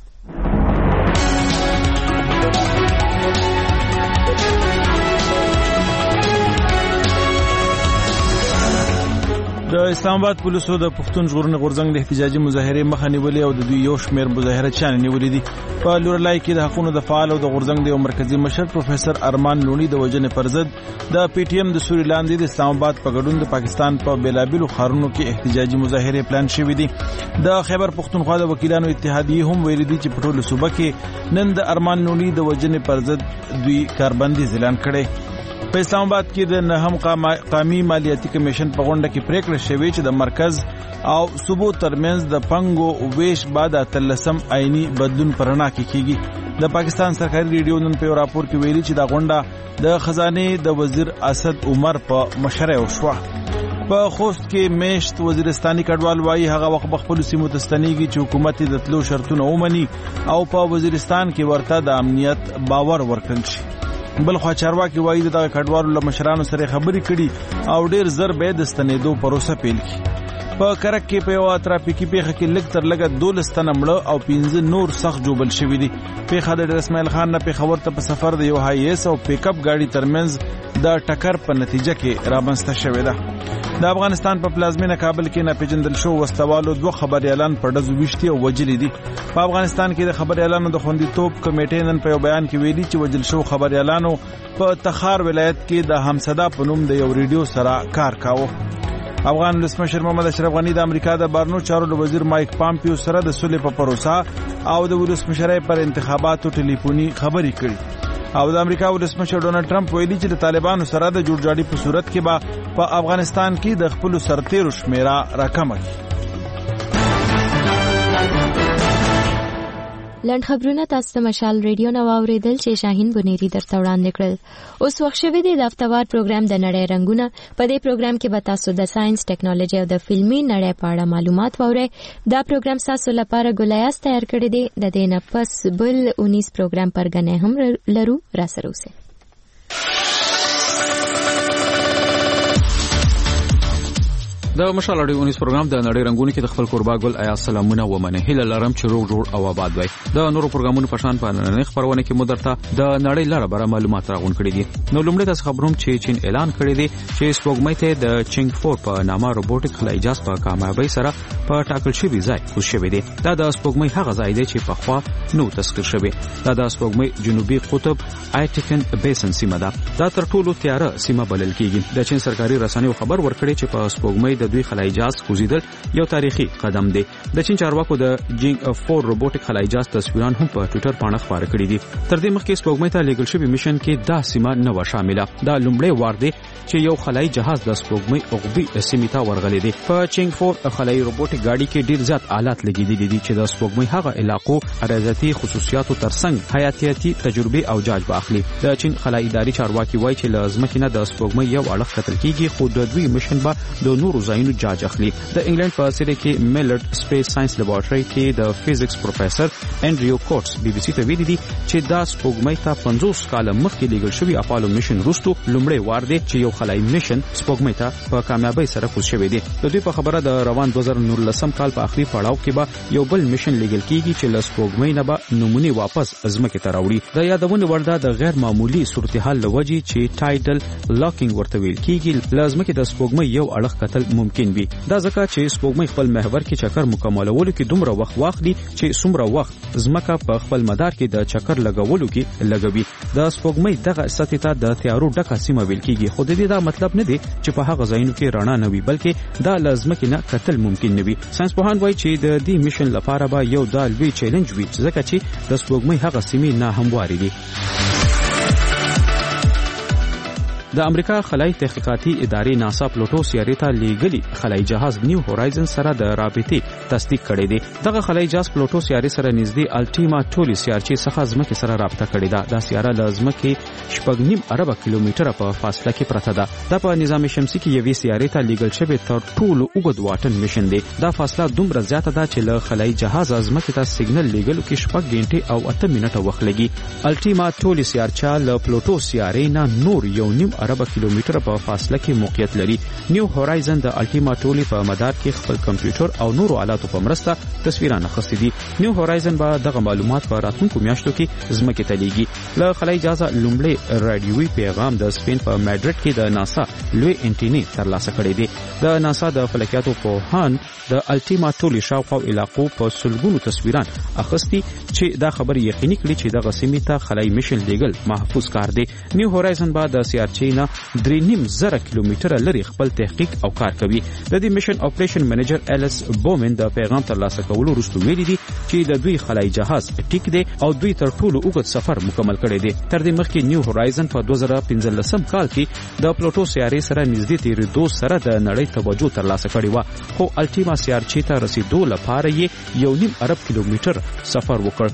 د اسلام آباد پولیسو د پښتون ژغورنې غورځنګ د احتجاجي مظاهرې مخه نیولې او د دوی یو شمېر مظاهرچیان نیولې دي. په لورلای کې د حقوقو د فعال او د غورځنګ د یو مرکزی مشر پروفیسور ارمان لونی د وجنې پر ضد د پی ټی ایم د سوري لاندې د اسلام آباد په ګډون د پاکستان په بیلابیلو ښارونو کې احتجاجي مظاهرې پلان شوې دي. د خیبر پښتونخوا د وکیلانو اتحادیې هم ویلي دي چې په ټولو صوبه کې نن د ارمان لونی د وجنې پر ضد دوی کاربندیز اعلان کړي. په اسلام آباد کې د نهم قومي مالیاتي کمیشن په غونډه کې پریکړه شوې چې د مرکز او صوبو ترمنځ د پنګو ویش بعد اتلسم آئینی بدلون پرنا کې کیږي. د پاکستان سرکاري ریډیو نن په راپور کې ویلي چې دا غونډه د خزانه د وزیر اسد عمر په مشرۍ وشوه. په خوست کې میشت وزیرستاني کډوال وايي هغه وخت خپل سیمو ته ستنېږي چې حکومت د تلو شرطونه ومني او په وزیرستان کې ورته د امنیت باور ورکړل شي. بل خو چارواکي وایي د کډوالو له مشرانو سره خبرې کړي او ډیر زر به د ستنېدو پروسه پیل کړي. په کرک کې په یو ترافیکي پیښه کې لږ تر لږه 12 تنه مړه او 15 نور سخت جوړل شوي دي. پیښه د اسماعیل خان نه پېښور ته په سفر د یو هاي ایس او پیک اپ گاډي ترمنځ د ټکر په نتیجه کې رامنځته شوې ده. د افغانستان په پلازمینه کابل کې ناپېژندل شو وسوالو 2 خبريالان په ډزو وشتي او وجلې دي. په افغانستان کې د خبريالانو د خوندیتوب کمیټې نن په یو بیان کې ویلي چې وجل شو خبريالانو په تخار ولایت کې د همصدا په نوم د یو ریډیو سره کار کاوه. افغان ولسمشر محمد اشرف غنی د امریکا د بهرنیو چارو وزیر مایک پامپیو سره د صلح په پروسه او د ولسمشرۍ پر انتخاباتو ټلیفوني خبرې کړې او د امریکا ولسمشر ډونالد ټرمپ ویلي چې د طالبانو سره د جوړجاړي په صورت کې به په افغانستان کې د خپل سرتیرو شمیره راکمه کړي. لنډ خبرونه تاسو ته مشال ریډیو نو اوریدل چې شاهین بنيري درته وړاندې کړل. اوس وخت شوی دی د هفتوار پروګرام د نړۍ رنگونه. په دې پروګرام کې به تاسو د ساينس، ټیکنالوژي او د فلمي نړۍ په اړه معلومات واورئ. دا پروګرام تاسو لپاره ګولیاس تیار کړی دی. د دې نه پس بل 19 پروګرام پرګنې هم لرو. را سره اوسئ. د مشال اړیو 19 پروګرام د نړۍ رنگونه کې د خپل قربا ګل آیا سلامونه ومنه هله لرم چې روغ جوړ او آباد وي. د نورو پروګرامونو په شان په نړۍ خبرونه کې مدرته د نړۍ لاره بره معلومات راغون کړي دي. نو لومړی تاسو خبروم چې چین اعلان کړی دی چې سپوږمۍ ته د چنګ 4 په نامه روبوټیک خلای جهاز په کامیابی سره په ټاکل شوی ځای کوز شوی دی. دا د سپوږمۍ هغه ځای دی چې په خوا نو تذکر شوی. دا د سپوږمۍ جنوبي قطب آیټیکن بیسن سیمه ده. دا تر ټولو تیاره سیمه بلل کیږي. د چین سرکاري رسنیو خبر ورکړي چې په سپوږمۍ د دوی خلای جهاز کوزیدل یو تاریخي قدم دی. د چین چارواکو د جینګ 4 روبوټیک خلای جهاز تصویران هم په ټوئیټر باندې خبره کړې دي. تر دې مخکې سپوږمۍ ته لیږل شوی میشن کې دا سیمه نه و شامله. دا لومړی وار دی چې یو خلای جهاز د سپوږمۍ عقبی سیمه ته ورغلی دی. په چینګ 4 خلای روبوټیک ګاډي کې ډیر زیات آلات لګیدلي دي چې د سپوږمۍ هغه علاقو حرارتي خصوصیاتو ترڅنګ حیاتیاتي تجربه او جاج واخلي. د چین خلای اداري چارواکي وایي چې لازمه نه د سپوږمۍ یو اړخ کتل کیږي خو د دوی میشن به د نورو ځایونو جاج اخلي. د انګلند په سیټي کې میلرډ سپیس ساينس لیبارټري کې د فزکس پروفیسور انډریو کوټس بي بي سي ته ویلي دي چې دا سپوږمۍ ته 50 کال مخکې لیږل شوی اپالو میشن وروسته لومړی وار دی چې یو خلای میشن سپوږمۍ ته په کامیابی سره کوز شوی دی. د دوی په خبره د روان 2019 کال په اخري پړاو کې به یو بل میشن لیږل کیږي چې له سپوږمۍ نه به نمونه واپس ځمکې ته راوړي. د یادونه ورده د غیر معمولی صورتحال لوجي چې ټایډل لاکینګ ورته ویل کیږي. لازمه کې د سپوږمۍ یو اړخ کتل ممکن وي. دا ځکه چې سپوږمۍ خپل محور کې چکر مکملولو کې دومره وخت واخلي چې څومره وخت ځمکه په خپل مدار کې د چکر لګولو کې لګوي. د سپوږمۍ دغه سطح ته د تیارو ډکه سیمه ویل کیږي، خو د دې دا مطلب نه دی چې په هغه ځایونو کې رڼا نه وي، بلکې دا له ځمکې نه کتل ممکن نه وي. ساينسپوهان وایي چې د دې میشن لپاره به یو دا لوی چیلنج وي، ځکه چې د سپوږمۍ هغه سیمې ناهموارې دي. د امریکا خلایي تحقیقاتي ادارې ناسا پلوټو سیارې ته لیږلي خلایي جهاز نیو هورایزن سره د رابطې تصدیق کړی دی. دغه خلایي جهاز پلوټو سیارې سره نږدې الټیما ټولي سیارچې څخه ځمکې سره رابطه کړې ده. دا سیاره له ځمکې 6.5 اربه کیلومتره په فاصله کې پرته ده. دا په نظام شمسي کې یوې سیارې ته لیږل شوی تر ټولو اوږد واټن میشن دی. دا فاصله دومره زیاته ده چې له خلایي جهاز ځمکې ته سیګنل لیږلو کې 6 غنټې او 8 منټه وخت لګي. الټیما ټولي سیارچه له پلوټو سیارې نه نور 1.5 اربه کیلومتره په فاصله کې موقعیت لري. نیو هورایزن د الټیما ټولي په مدار کې خپل کمپیوټر او نورو آلاتو په مرسته تصویرونه اخیستي دي. نیو هورایزن به دغه معلومات په راتلونکو میاشتو کې ځمکې ته لیږي. له خلایي جهاز لومړی رادیوي پیغام د سپین په ماډرډ کې د ناسا لوی انټینې ترلاسه کړی دی. د ناسا د فلکیاتو پوهان د الټیما ټولي شاوخوا علاقو په سلګونو تصویران اخیستي چې دا خبر یقیني کړي چې دغه سیمې ته خلایي میشن لیږل محفوظ کار دی. نیو هورایزن به د سیارچې نه 3.5 کیلومتره لري خپل تحقیق او کار کوي. د دې میشن اپریشن منیجر الیس بومن د پیغام ترلاسه کولو وروسته ویلي دي چې د دوی خلایي جهاز ټیک دی او دوی تر ټولو اوږد سفر مکمل کړی دی. تر دې مخکې نیو هورایزن په 2015 کال کې د پلوټو سیارې سره نږدې تیریدو سره د نړۍ توجه ترلاسه کړې و، خو الټیما سیارچې ته رسیدو لپاره یې 1.5 ارب کیلومتر سفر وکړ.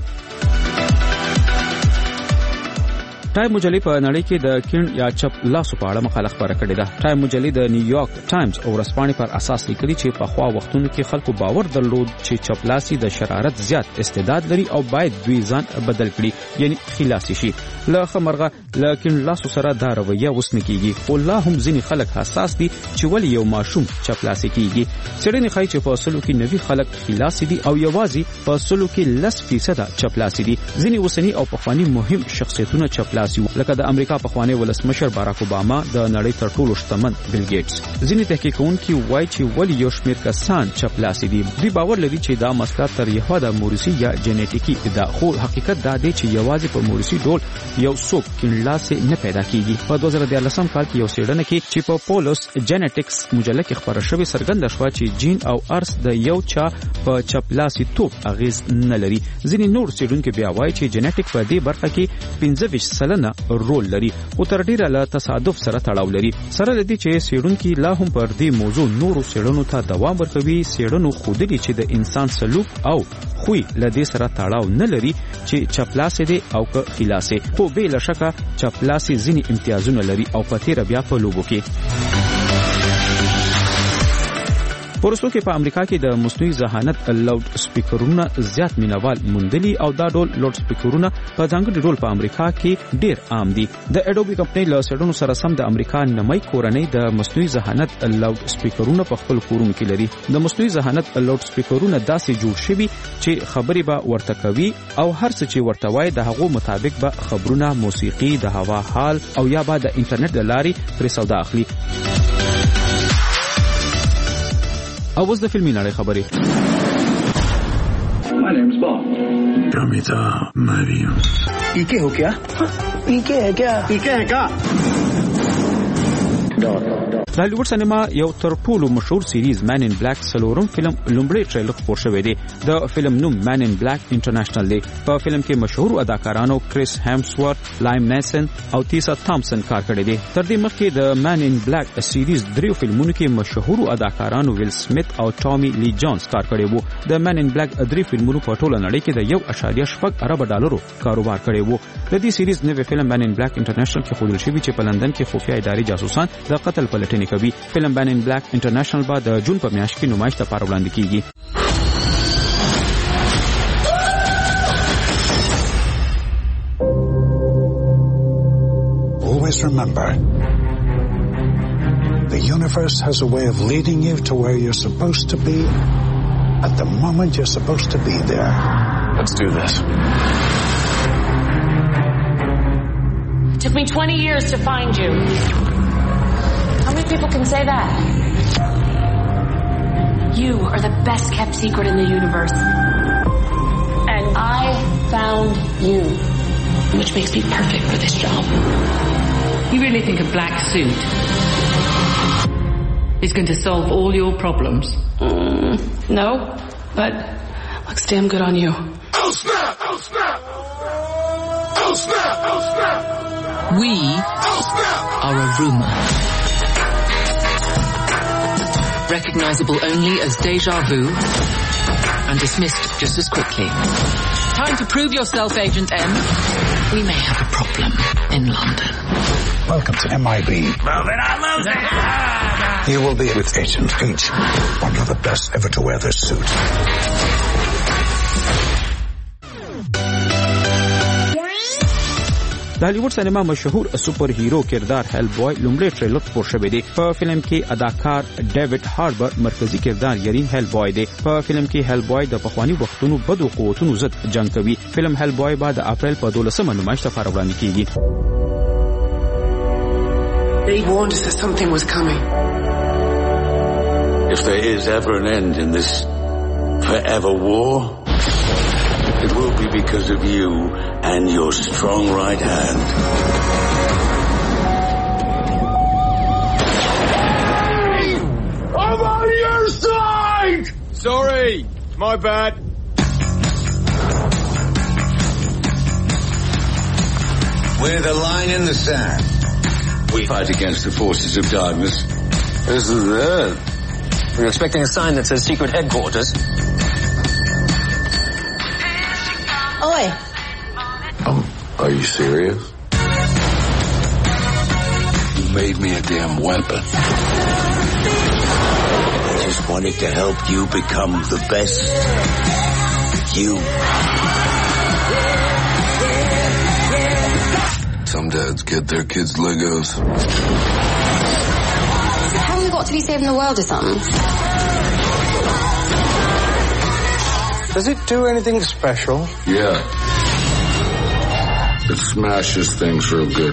ټایم مجلې په نړۍ کې د کیڼ یا چپ لاسو په اړه مقاله خپره کړې ده. ټایم مجلې د نیویارک ټایمز او ورځپاڼې پر اساس لیکلي چې په خوا وختونو کې خلکو باور درلود چې چپلاسي د شرارت زیات استعداد لري او باید دوی ځان بدل کړي، یعنی خلاصي شي. له خمرغه له کیڼ لاسو سره دا رویه اوس نه کیږي، خو لا هم ځینې خلک حساس دي چې ولې یو ماشوم چپلاسي کیږي. څېړنې ښایي چې په اصلو کې 90 خلک خلاصي دي او یوازې په اصلو کې 10% چپلاسي دي. ځینې اوسني او پخواني مهم شخصیتونه چپلاسي لکه د امریکا پخوانی ولسمشر باراک اوباما، د نړۍ تر ټولو شتمن بیل ګیټس. ځینې تحقیقونکي وایي چې ولې یو شمېر کسان چپلاسي دي. دوی باور لري چې دا مسله تر یو د موریثي یا جنیټیکي ده، خو حقیقت دا دی چې یوازې په موریثي ډول یو څوک کیڼلاسي نه پیدا کیږي. په 2013 کال کې یو څېړنه کې چې په پولوس جینټکس مجله کې خپره شوې څرګنده شوه چې جین او ارث د یو چا په چپلاسي توپ اغیز نه لري. ځینې نور څېړونکي بیا وایي چې جینټیک په دې برخه کې 15% رول لري، او تر ډیره له تصادف سره تړاو لري. سره لدی چې څېړونکي لا هم پر دې موضوع نورو څېړنو ته دوام ورکوي. څېړنو ښودلي چې د انسان سلوک او خوی له دې سره تړاو نه لري چې چپلاسي دی او که خلاصي، خو بې له شکه چپلاسي ځینې امتیازونه لري او په تیره بیا په لوبو کې. پورستو کې په امریکا کې د مصنوعي ذهانت لاوډ سپیکرونه زیات مینوال موندلي او دا ډول لاوډ سپیکرونه په ځانګړي ډول په امریکا کې ډیر عام دي. د اډوبي کمپنۍ له څېړنو سره سم د امریکا نیمایي کورنۍ د مصنوعي ذهانت لاوډ سپیکرونه په خپل کورونو کې لري. د مصنوعي ذهانت لاوډ سپیکرونه داسې جوړ شوي چې خبرې به ورته کوي او هر څه چې ورته وایي د هغو مطابق به خبرونه، موسیقي، د هوا حال او یا به د انټرنیټ له لارې پرې سودا اخلي. او اوس د فلمي نړۍ خبرې. My name's Bob. Ramita Mariam. ¿Y qué हो क्या? ¿Y qué है क्या? ¿Y qué है क्या? د هالیوډ سینما یو تر ټولو مشهور سیریز مین ان بلیک څلورم فلم لومړی ټریلر خپور شوی دی. د فلم نوم مین ان بلیک انټرنیشنل دی. په فلم کې مشهور اداکارانو کریس هیمسورث، لائم نیسن او تیسا تامسن کار کړی دی. تر دې مخکې د مین ان بلیک سیریز دریو فلمونو کې مشهور اداکارانو ویل سمیت او ټامي لی جونز کار کړی وو. د مین ان بلیک درې فلمونو په ټوله نړۍ کې د 1.8 ارب ډالرو کاروبار کړی وو. د دې سیریز نوې فلم مین ان بلیک انټرنیشنل کې ښودل شوی چې په لندن کې خفیه اداري جاسوسان د قتل پلټنې کوي. فلم مین ان بلیک انټرنیشنل به د جون په میاشت کې نمایش ته لپاره وړاندې کیږي. Always remember, the universe has a way of leading you to where you're supposed to be at the moment you're supposed to be there. Let's do this. It took me 20 years to find you. How many people can say that? You are the best kept secret in the universe. And I found you, which makes me perfect for this job. You really think a black suit is going to solve all your problems? No, but looks damn good on you. Oh snap! Oh snap! Oh snap! Oh snap! We are a rumor. Recognizable only as deja vu and dismissed just as quickly. Time to prove yourself, Agent M. We may have a problem in London. Welcome to MIB. Well, then I love that. You will be with Agent H, one of the best ever to wear this suit. د هالیوډ سینما مشهور سپر هیرو کردار هیل بوای لومړی ټریلر خپور شوی دی. په فلم کې اداکار ډیوډ هاربر مرکزی کردار یارین هیل بوای دی. په فلم کې هیل بوای د پخوانی وختونو بدو قوتونو ضد جنگ کوي. فلم هیل بوای بعد اپریل په 12 نمایش لپاره وړاندې کیږي. They warned us that something was coming. If there is ever an end in this forever war, it will be because of you and your strong right hand. I'm on your side! Sorry, my bad. We're the line in the sand. We fight against the forces of darkness. This is Earth. We're expecting a sign that says secret headquarters. Oi! Are you serious? You made me a damn weapon. I just wanted to help you become the best you. Some dads get their kids Legos. Haven't we got to be saving the world or something? Does it do anything special? Yeah. It smashes things real good.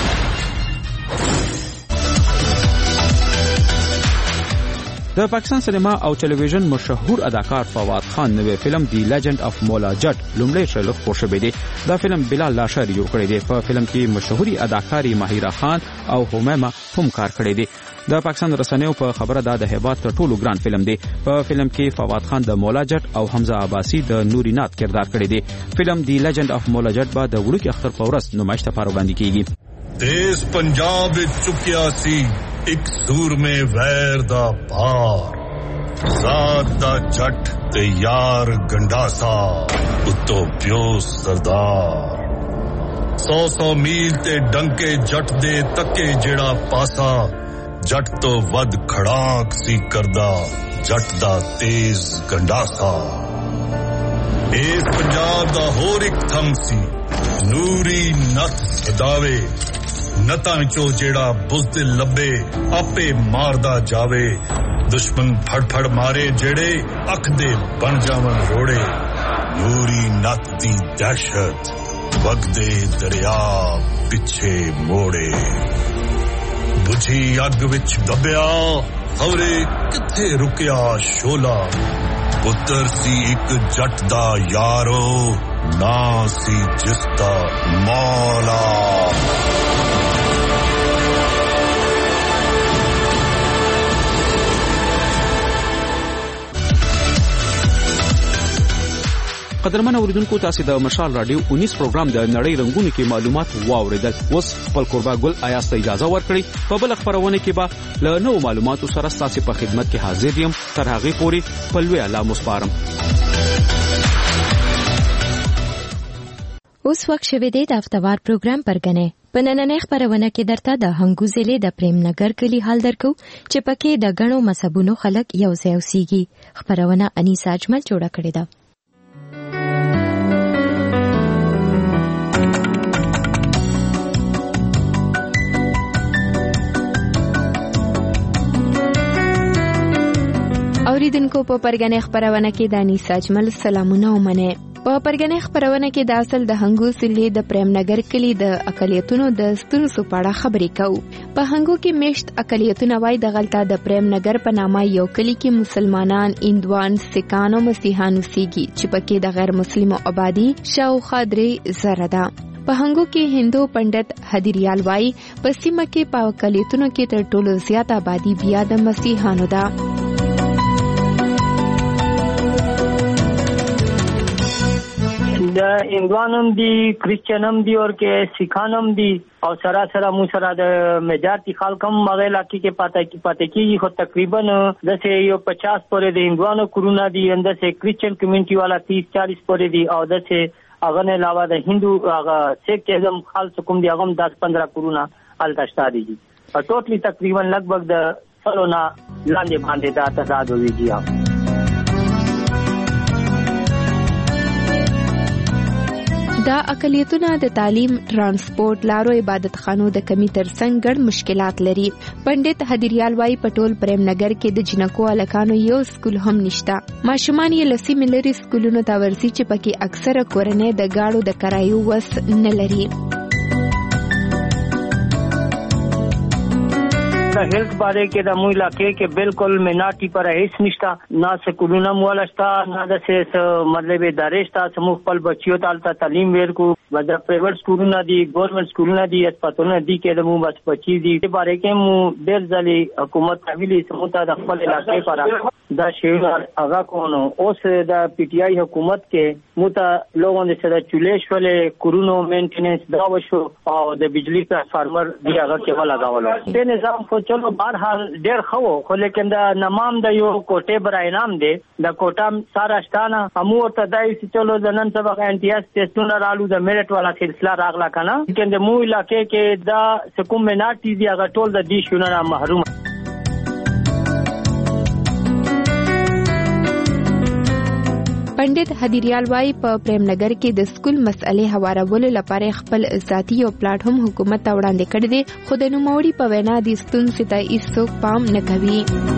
د پاکستان سینما او ټلویزیون مشهور اداکار فواد خان نوې فلم دی لیجند اف مولا جټ لومړی ټریلر خپور شوی دی. دا فلم بلال لاشر جوړ کړی دی. په فلم کې مشهوري اداکاری ماهیرا خان او حمیمه هم کار کړی دی. د پاکستان رسنیو په خبره دا د هیواد تر ټولو ګران فلم دی. په فلم کې فواد خان د مولا جټ او حمزه عباسی د نوری نات کردار کړی دی. فلم دی لیجند اف مولا جټ بعد د وړوکی اختر په ورځ نمایش لپاره وړاندې کیږي. دیس پنجاب چکیا سی ایک سور میں ویر دا پار ذات دا جٹ تے یار گنڈاسا اتو پیو سردار 100 میل تے ڈنکے جٹ دے تکے جڑا پاسا جٹ تو ود کھڑاک سی کردا جٹ دا تیز گنڈاسا اس پنجاب دا ہور ایک تھم سی نوری نت سداوے نتاں چو جیڑا بزدل لبے آپے ماردا جاوے دشمن پھڑ پھڑ مارے جیڑے اکھ دے بن جاون روڑے نوری نت دی دہشت وگدے دریا پچھے موڑے بجھی اگ وچ دبیا خورے کتھے رکیا شولا پتر سی ایک جٹ دا یارو نا سی جس دا مولا. قدرمن اوریدونکو تاسو د مشال رادیو 19 پروګرام د نړۍ رنگونو کې معلومات واوریدل. اوس خپل قربا ګل آیاست اجازه ورکړي په بل خبرونه کې به له نوو معلوماتو سره تاسو په خدمت کې حاضر یم. تر هغه پورې پلوي الله مسپارم. اوس وخت شوه دی د افتوار پروګرام پرګنه. په نننۍ خبرونه کې درته د هنګو ضلع د پریم نګر کلی حال درکو چې پکې د غنو مذهبونو خلک یو ځای اوسېږي. خبرونه انیسا اجمل جوړه کړې ده. اوریدونکو په پرګنې خبرونه کې د انیسا اجمل سلامونه ومنه. په پرګنې خبرونه کې د اصل د هنګو سلې د پرېمنګر کلی د اقلیتونو د ستونزو په اړه خبرې کوو. په هنګو کې میشت اقلیتونه وای د غلطه د پرېمنګر په نامه یو کلی کې مسلمانان، هندوان، سکان او مسیحیان اوسېږي چې پکې د غیر مسلمو آبادی شاوخوا 3,000 ده. په هنګو کې هندو پندت هدیریال وای په سیمه کې په اقلیتونو کې تر ټولو زیات آبادی بیا د مسیحیانو ده. د هندوانم دي، کرسچنم دي او کې سیکانم دي او سره مو سره د میجارتي خلکم مغه علاقې کې پاتې کیږي. خو تقریبا د سه یو 50 پورې د هندوانو کورونه دي، اند سه کرسچن کمیونټي والا 30-40 پورې دي او د سه هغه نه علاوه د هندو هغه سیک اعظم خالص کوم دی هغه 10-15 کورونه التشتا دي. ټوټلی تقریبا لګبګ د سلونا لاندې باندې دا تعداد ویږي. دا اقلیتونه د تعلیم، ترانسپورت، لارو، عبادت خانو د کمی ترڅنګ ګڼ مشکلات لري. پندت هدیریال وای پټول پرېمنګر کې د جنکو الکانو یو سکول هم نشتا. ماشومان یې لسی ملري سکولونو ته ورسي چې پکې اکثره کورنۍ د گاړو د کرایو وس نه لري. د هیلث باره کې د مو علاقې کې بالکل مناټي پر هیڅ نشتا، نه سکولونه مولشتا، نه د سیس مطلب ادارې شتا چې مو خپل بچیو ته تعلیم ورکو. د پرایویټ سکولونه دي، ګورنمنت سکولونه دي، اسپیټالونه دي کې د مو بس بچی دي. د باره کې مو ډېر ځلې حکومت ویلي سموته د خپل علاقې پر دا شیونه هغه کوونو. اوس د پی ټی آی حکومت کې موته لوګون د سره چولې شولې کورونو مینټیننس دا وشو او د بجلی ټرانسفارمر دی هغه کې ولا غاولو. د نظام خو چلو بهرحال ډېر خو خو لیکن د نمام د یو کوټه بر انعام دی د کوټه سارا شتانه همو ته دای چې چلو د نن سبق انټیاس ټیسټونه رالو د میرټ والا سلسله راغلا کنه. لیکن د مو علاقې کې دا سکوم مناټي دی هغه ټول د دې شونه محروم. پندت هدیریال وای په پرېمنګر کې د سکول مسئلې هوارولو لپاره خپل ذاتی او پلاټ هم حکومت ته وړاندې کړی دی، خو د نوموړي په وینا د ستونزې ته هیڅوک پام نه کوي.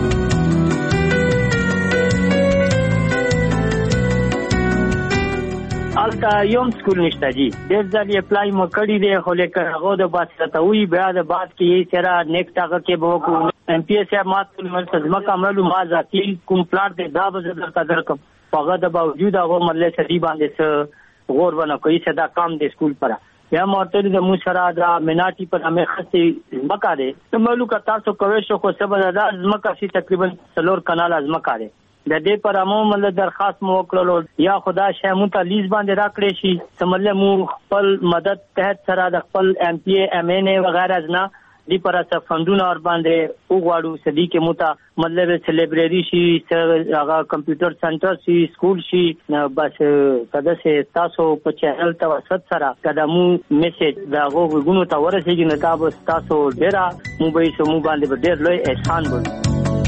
البته یوم سکول نشته جی، ډېر ځلې اپلای مکړی دی خو لیکن هغه د باسطوي بیا د بعد کې یې سره نیکسټ هغه کې به کو ایم پی ایس ماته مرسته مکمل ما ذاتی کوم پلاټ دی دا به در قدر کوم. هغه د باوجود هغه مله سړي باندې غور ونه کوي چې دا کام د سکول پر یا مورته د مو سره دا مناټي پر امه خسي مکا دي ته ملو کا تاسو کوي شو خو سبا دا مکا سي تقریبا 4 کنال از مکا دي د دې پر امو درخواست مو وکړو یا خدا شامو ته لیز باندې راکړې شي سمله مو خپل مدد تحت سره د خپل ایم پی ام ان ای وغیرہ نه دی پر اساس فندونه اور باندې وګواړو سدي کې موتا مطلب سلیبرری شي هغه کمپیوټر سنټر شي سکول شي بس کده سه تاسو په چینل توسط سره کده مو میسج دا غوګونو ته ورسېږي نو تاسو ډیره مو به سمو باندې ډیر لوی احسان وي.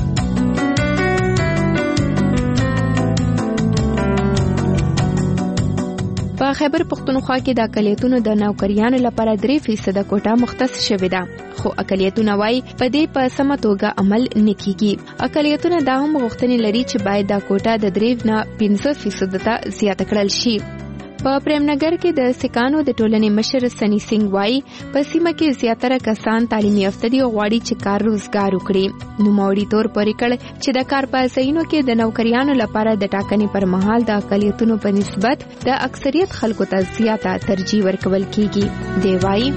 په خیبر پختونخوا کې د اقلیتونو د نوکریانو لپاره 3% کوټه مختص شوې ده، خو اقلیتونه وایي په دې په سمه توګه عمل نه کیږي. اقلیتونه دا هم غوښتنې لري چې باید دا کوټه د 3 نه 15% ته زیاته کړل شي. په پرېمنګر کې د سکانو د ټولنې مشر سنی سنگ وایي په سیمه کې زیاتره کسان تعلیمي یافته دي او غواړي چې کار روزګار وکړي. نوموړي تور پورې کړ چې د کار په ځایونو کې د نوکریانو لپاره د ټاکنې پر مهال د اقلیتونو په نسبت د اکثریت خلکو ته زیاته ترجیح ورکول کیږي. دی وایي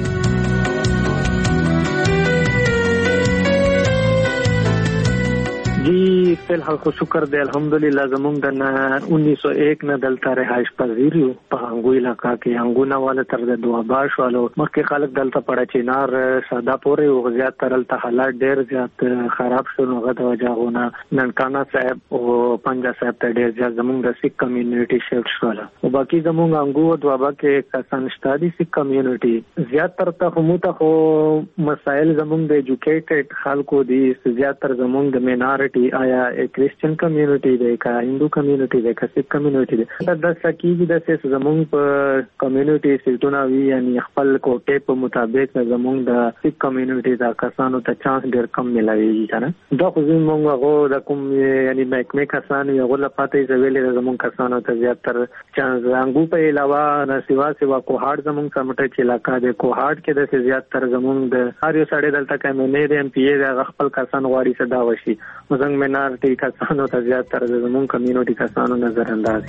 جی فی الحال خو شکر دی الحمدلله زمونږ د 1901 نه دلته رهایش پذیر یو په هنګو علاقہ کې هنګونه والا تر د دواباش والو مخکې خلک دلته پړه چینار ساده پورې او زیات ترلته حالات ډیر زیات خراب شو. نو غته وجهونه ننکانا صاحب او پنجا صاحب ته ډیر زیات زمونږ د سیک کمیونټي شفت شول او باقي زمونږ هنګو دوابا کې کسان شتادي سیک کمیونټي زیات تر ته هموته خو مسائل زمونږ د ایجوکیټډ خلکو دي زیات تر زمونږ د مینارټي آیا کریسچن کمیونټي دی کا هندو کمیونټي دی کا سیک کمیونټي دی د سکیږي د سیس زمونږ په کمیونټي سیټونه وی یعنی خپل کوټه په مطابق زمونږ د سیک کمیونټي دا کسانو ته چانس ډیر کم ملایي کنه دا خو زمونږ غو د کوم یعنی مکمه کسان یو غل پاتې زویلې زمونږ کسانو ته زیاتره چانس انګو په علاوه سیوا کوهاټ زمونږ سمټه چې علاقہ د کوهاټ کې د زیاتره زمونږ د هر یو سړی دلته کمنې د ام پی ای د خپل کسان غواړي صدا وشي زمونږ منارټي کسانو ته زیاتره زمونږ کمیونټي کسانو نظر انداز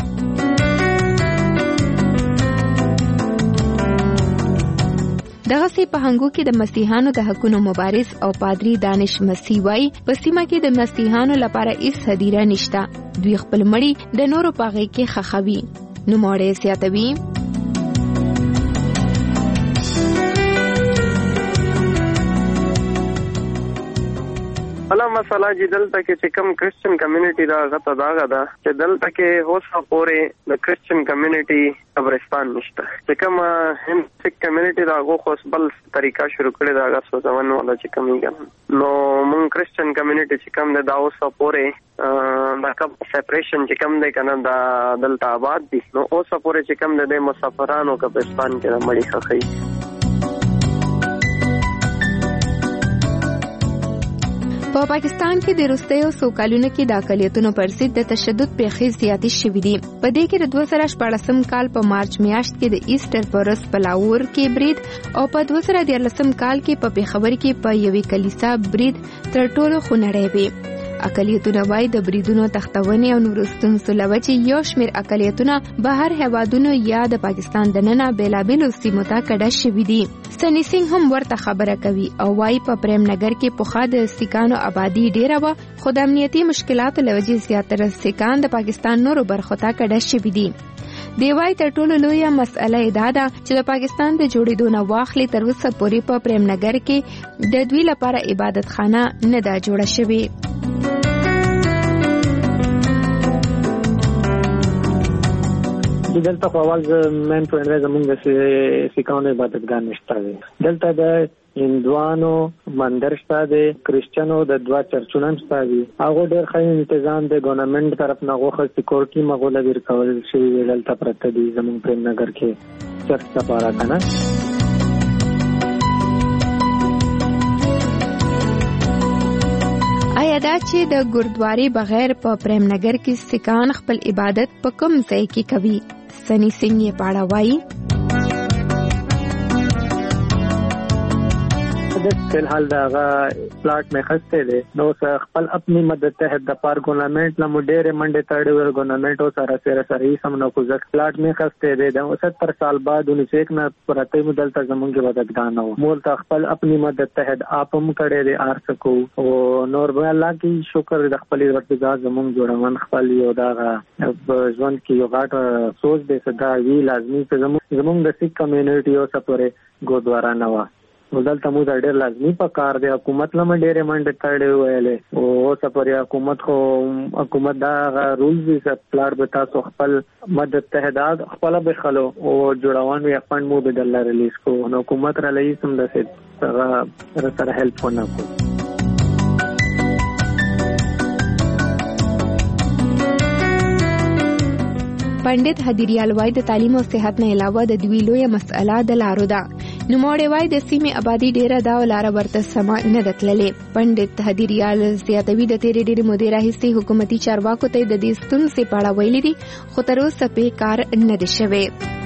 دغه سي په هنګو کې د مسیحانو د حقونو مبارز او پادری دانش مسیح وای په سیمه کې د مسیحانو لپاره هیڅ هدیره نشته دوی خپل مړي د نورو پاغې کې خخوي نو موړې سیاتوي الا مسله چې دلته کې چې کوم کرسچن کمیونټي دا غته داغه ده چې دلته کې هوسه پورې د کرسچن کمیونټي قبرستان نشته چې کوم هم سیک کمیونټي دا غو خو بل طریقه شروع کړی دا غو ځوان ولا چې کومېږي نو مون کرسچن کمیونټي چې کوم د هوسه پورې دا کوم سپریشن چې کوم دی کنه دا دلته آباد دي نو هوسه پورې چې کوم د مسافرانو قبرستان کې مړي خخي په پاکستان کې د روستیو سوکالونو کې د اقلیتونو پر ضد د تشدد پیښې زیاتې شوې دي په دې کې د 2014 کال په مارچ میاشت کې د ایسټر پرس په لاهور کې برید او په 2013 کال کې په پیښور کې په یوې کلیسا برید تر ټولو خونړی وي اقلیتونه وای د بریدونو تختونې او نورستون سلوچي یو شمیر اقلیتونه بهر هوادونو یا د پاکستان دننه بیلابیلو سیمو ته کډه شوې دي سنی سنگ هم ورته خبره کوي او وای په پریم نګر کې پوخا د سیکانو آبادی ډیره و خو د امنیتي مشکلاتو لوجې زیاتره سیکان د پاکستان نورو برخو ته کډه شوې دي دیوای تر ټولو لویه مسئله دا ده چې د پاکستان د جوړېدو نه واخلي تر اوسه پورې په پریم نګر کې د دوی لپاره عبادت خانه نه دا جوړه شوې دلته خو اول مین پوینټ زمونږ د سیکانو عبادتګاه نشته دی دلته د هندوانو مندر شته دی کرسچنو د دوا چرچونه شته دي هغه ډېر ښه تنظیم د ګورنمنت طرف نه غوښه سکیورټي مغول ورکول شي دلته پرته دي زمونږ په نګر کې چرچ لپاره کنه آیا دا چې د ګوردواري بغیر په پریم نګر کې سکان خپل عبادت په کوم ځای کې کوي سنی سنگ یې پاړه وایي فی الحال دا پلاٹ میں خسته دي نو خپل خپل مدد ته د پار ګورنمنت له مډېر منډه تاړي ور ګورنمنت او سره سره سم نو کو ځکه پلاٹ میں خسته دي د 70 سال بعد 19 نه پرته مدل ته زمونږ مددګان نو مول ته خپل خپل مدد ته اپم کړي دي ارسکو او نور به الله کی شکر د خپل ورتګا زمونږ جوړون خپل یو دا ځوان کی یو غاټ سوچ دې صدا وی لازمي چې زمونږ د سیک کمیونټي او سپوره ګوردوارا نوا ودلته مو دا ډېر لازمي پکار دی حکومت لمه ډېر منډه تاړي ویلې او سپوریا حکومت دا رولز دي چې پلاټ به تاسو خپل مدد تهداد خپل به خلو او جوړوان وي فند مو به دلته ریلیز کو نو حکومت را لې سم د سره هیلپ ونه کو پندت هدیریال وای د تعلیم او صحت نه علاوه د دوی لویه مسأله د لارو ده نوموړی وای د سیمې آبادی ډیره دا ولاره ورته سما نه دتللې پندت هدیریال زیاتوي د تیرې ډېر مودې راهیسې حکومتي چارواکو ته د دې ستونزې په اړه ویلي دي خو تر اوسه په کار نه دی شوی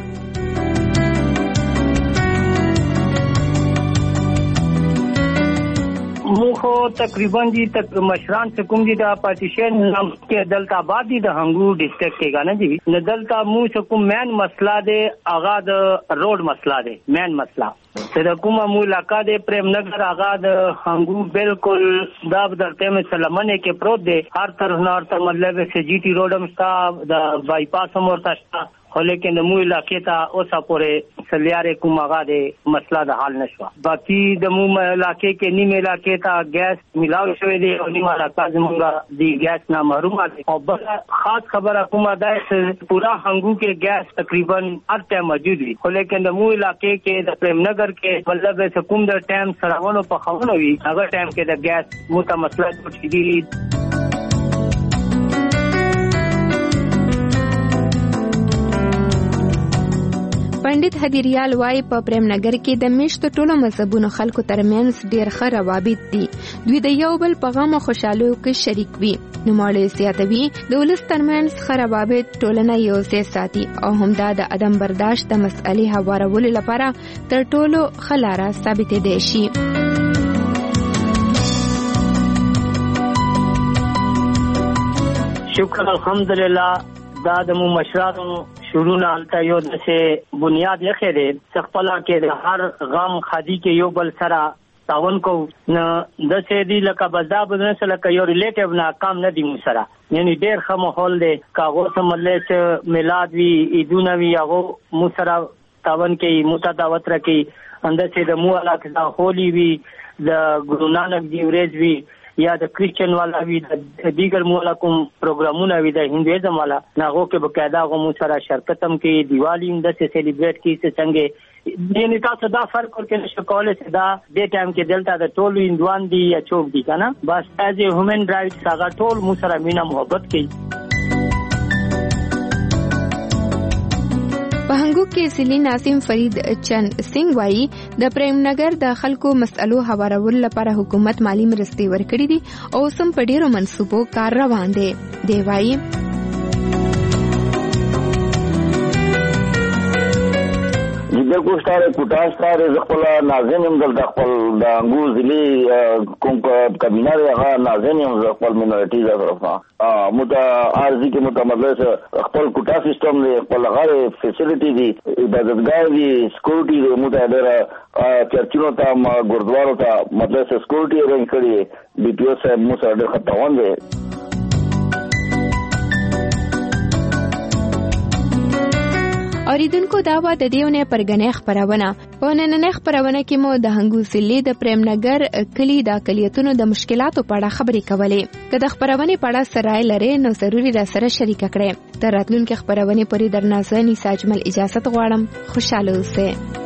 مخو تقریبا دي مشران سے کوم دي د پارټیشن نام کې دلتا آباد دي د هنګو ډیسټریکټ کې غانه دي نه دلتا مو څه کوم مین مسله ده اغا د روډ مسله ده مین مسله د کومه مو علاقہ د پریم نگر اغا د هنګو بالکل دا درته مې سلامونه کې پروت دي هر طرف نور ته مطلب چې جی ټی روډم ستا د بایپاس هم ورته شته خو لیکن د مو علاقې ته اوسه پورې سلیاره کوم هغه د مسله د حل نشو باقي د مو علاقې کې نیم علاقې ته ګیس ملاو شوې دي او نیم علاقې زموږه د ګیس نه محروم دي او بل خاص خبره کومه ده چې پورا هنګو کې ګیس تقریبا هر ټیم موجود وي خو لیکن د مو علاقې کې د پریم نگر کې مطلب چې کوم د ټیم سراونو په خاونو وي هغه ټیم کې د ګیس مو ته مسله جوړ شي پندت هدیریال وای په پریم نګر کې د میشتو ټولو مذهبونو خلکو ترمنځ ډیر ښه روابط دي. دوی د یو بل په غم او خوشحالۍ کې شریک وي. نوموړی زیاتوي د ولس ترمنځ ښه روابط ټولنه یو ځای ساتي او همدا د عدم برداشت د مسئلې هوارولو لپاره تر ټولو ښه لاره ثابتېدی شي. شکر الحمدلله دا د مو مشرانو شروعنا الته یو دسه بنیاد یې خېده خپل کې د هر غم خادي کې یو بل سره تعاون کو نه د سې دی لکه بزدا بدن سره لکه یو ریلیټیو نه کام نه دی مو سره یعنی ډېر ښه ماحول دی کاغو سملې چې میلاد وی عیدونه وی هغه مو سره تعاون کې متداوت رکی اندر سې د مو علاقه دا هولي وی د ګورو نانک دی ورځ وی یا د کرسچن والا وی د دیگر مولا کوم پروګرامونه وی د هندویزم والا ناغو کې بقاعده غو سره شرکتم کې دیوالی هم د سیلیبریټ کی څنګه یعنی تاسو دا فرق ورکړئ چې کولای شي دا د ټایم کې دلته د ټولو هندوان دي یا چوک دي کنه بس ایز ا هیومن رائټس هغه ټول مو سره مینا محبت کوي. په هنګو کې سلی ناسم فرید چند سنگ وایي د پریم نګر د خلکو مسئلو هوارولو لپاره حکومت مالی مرستې ورکړي دي او سم په ډیرو منصوبو کار روان دي. دی وایي بالکل ستاره کوټا ستاره خپل نازنیم دلته خپل د انګور ضلع کوم کابینه هغه نازنیم خپل منورټي طرفه مت ارزي کې متمدد خپل کوټا سیستم دی خپل غره فیسیلیټي دی عبادتګاه دی سکیورټي دی متعدد چرچونو ته ګردوارو ته مطلب سکیورټي ارینج کړی ډي پی او صاحب مو سره خطاون دی. اوریدونکو دا و د دیونه پرګنې خبرونه په نننې خبرونه کې مو د هنګو سلی د پریم نګر کلی د اقلیتونو د مشکلاتو په اړه خبرې کولې. که د خبرونه په اړه سره لري نو ضروري را سره شریک کړئ. تر راتلونکي خبرونه پرې درنازنی ساجمل اجازه غواړم. خوشاله اوسئ.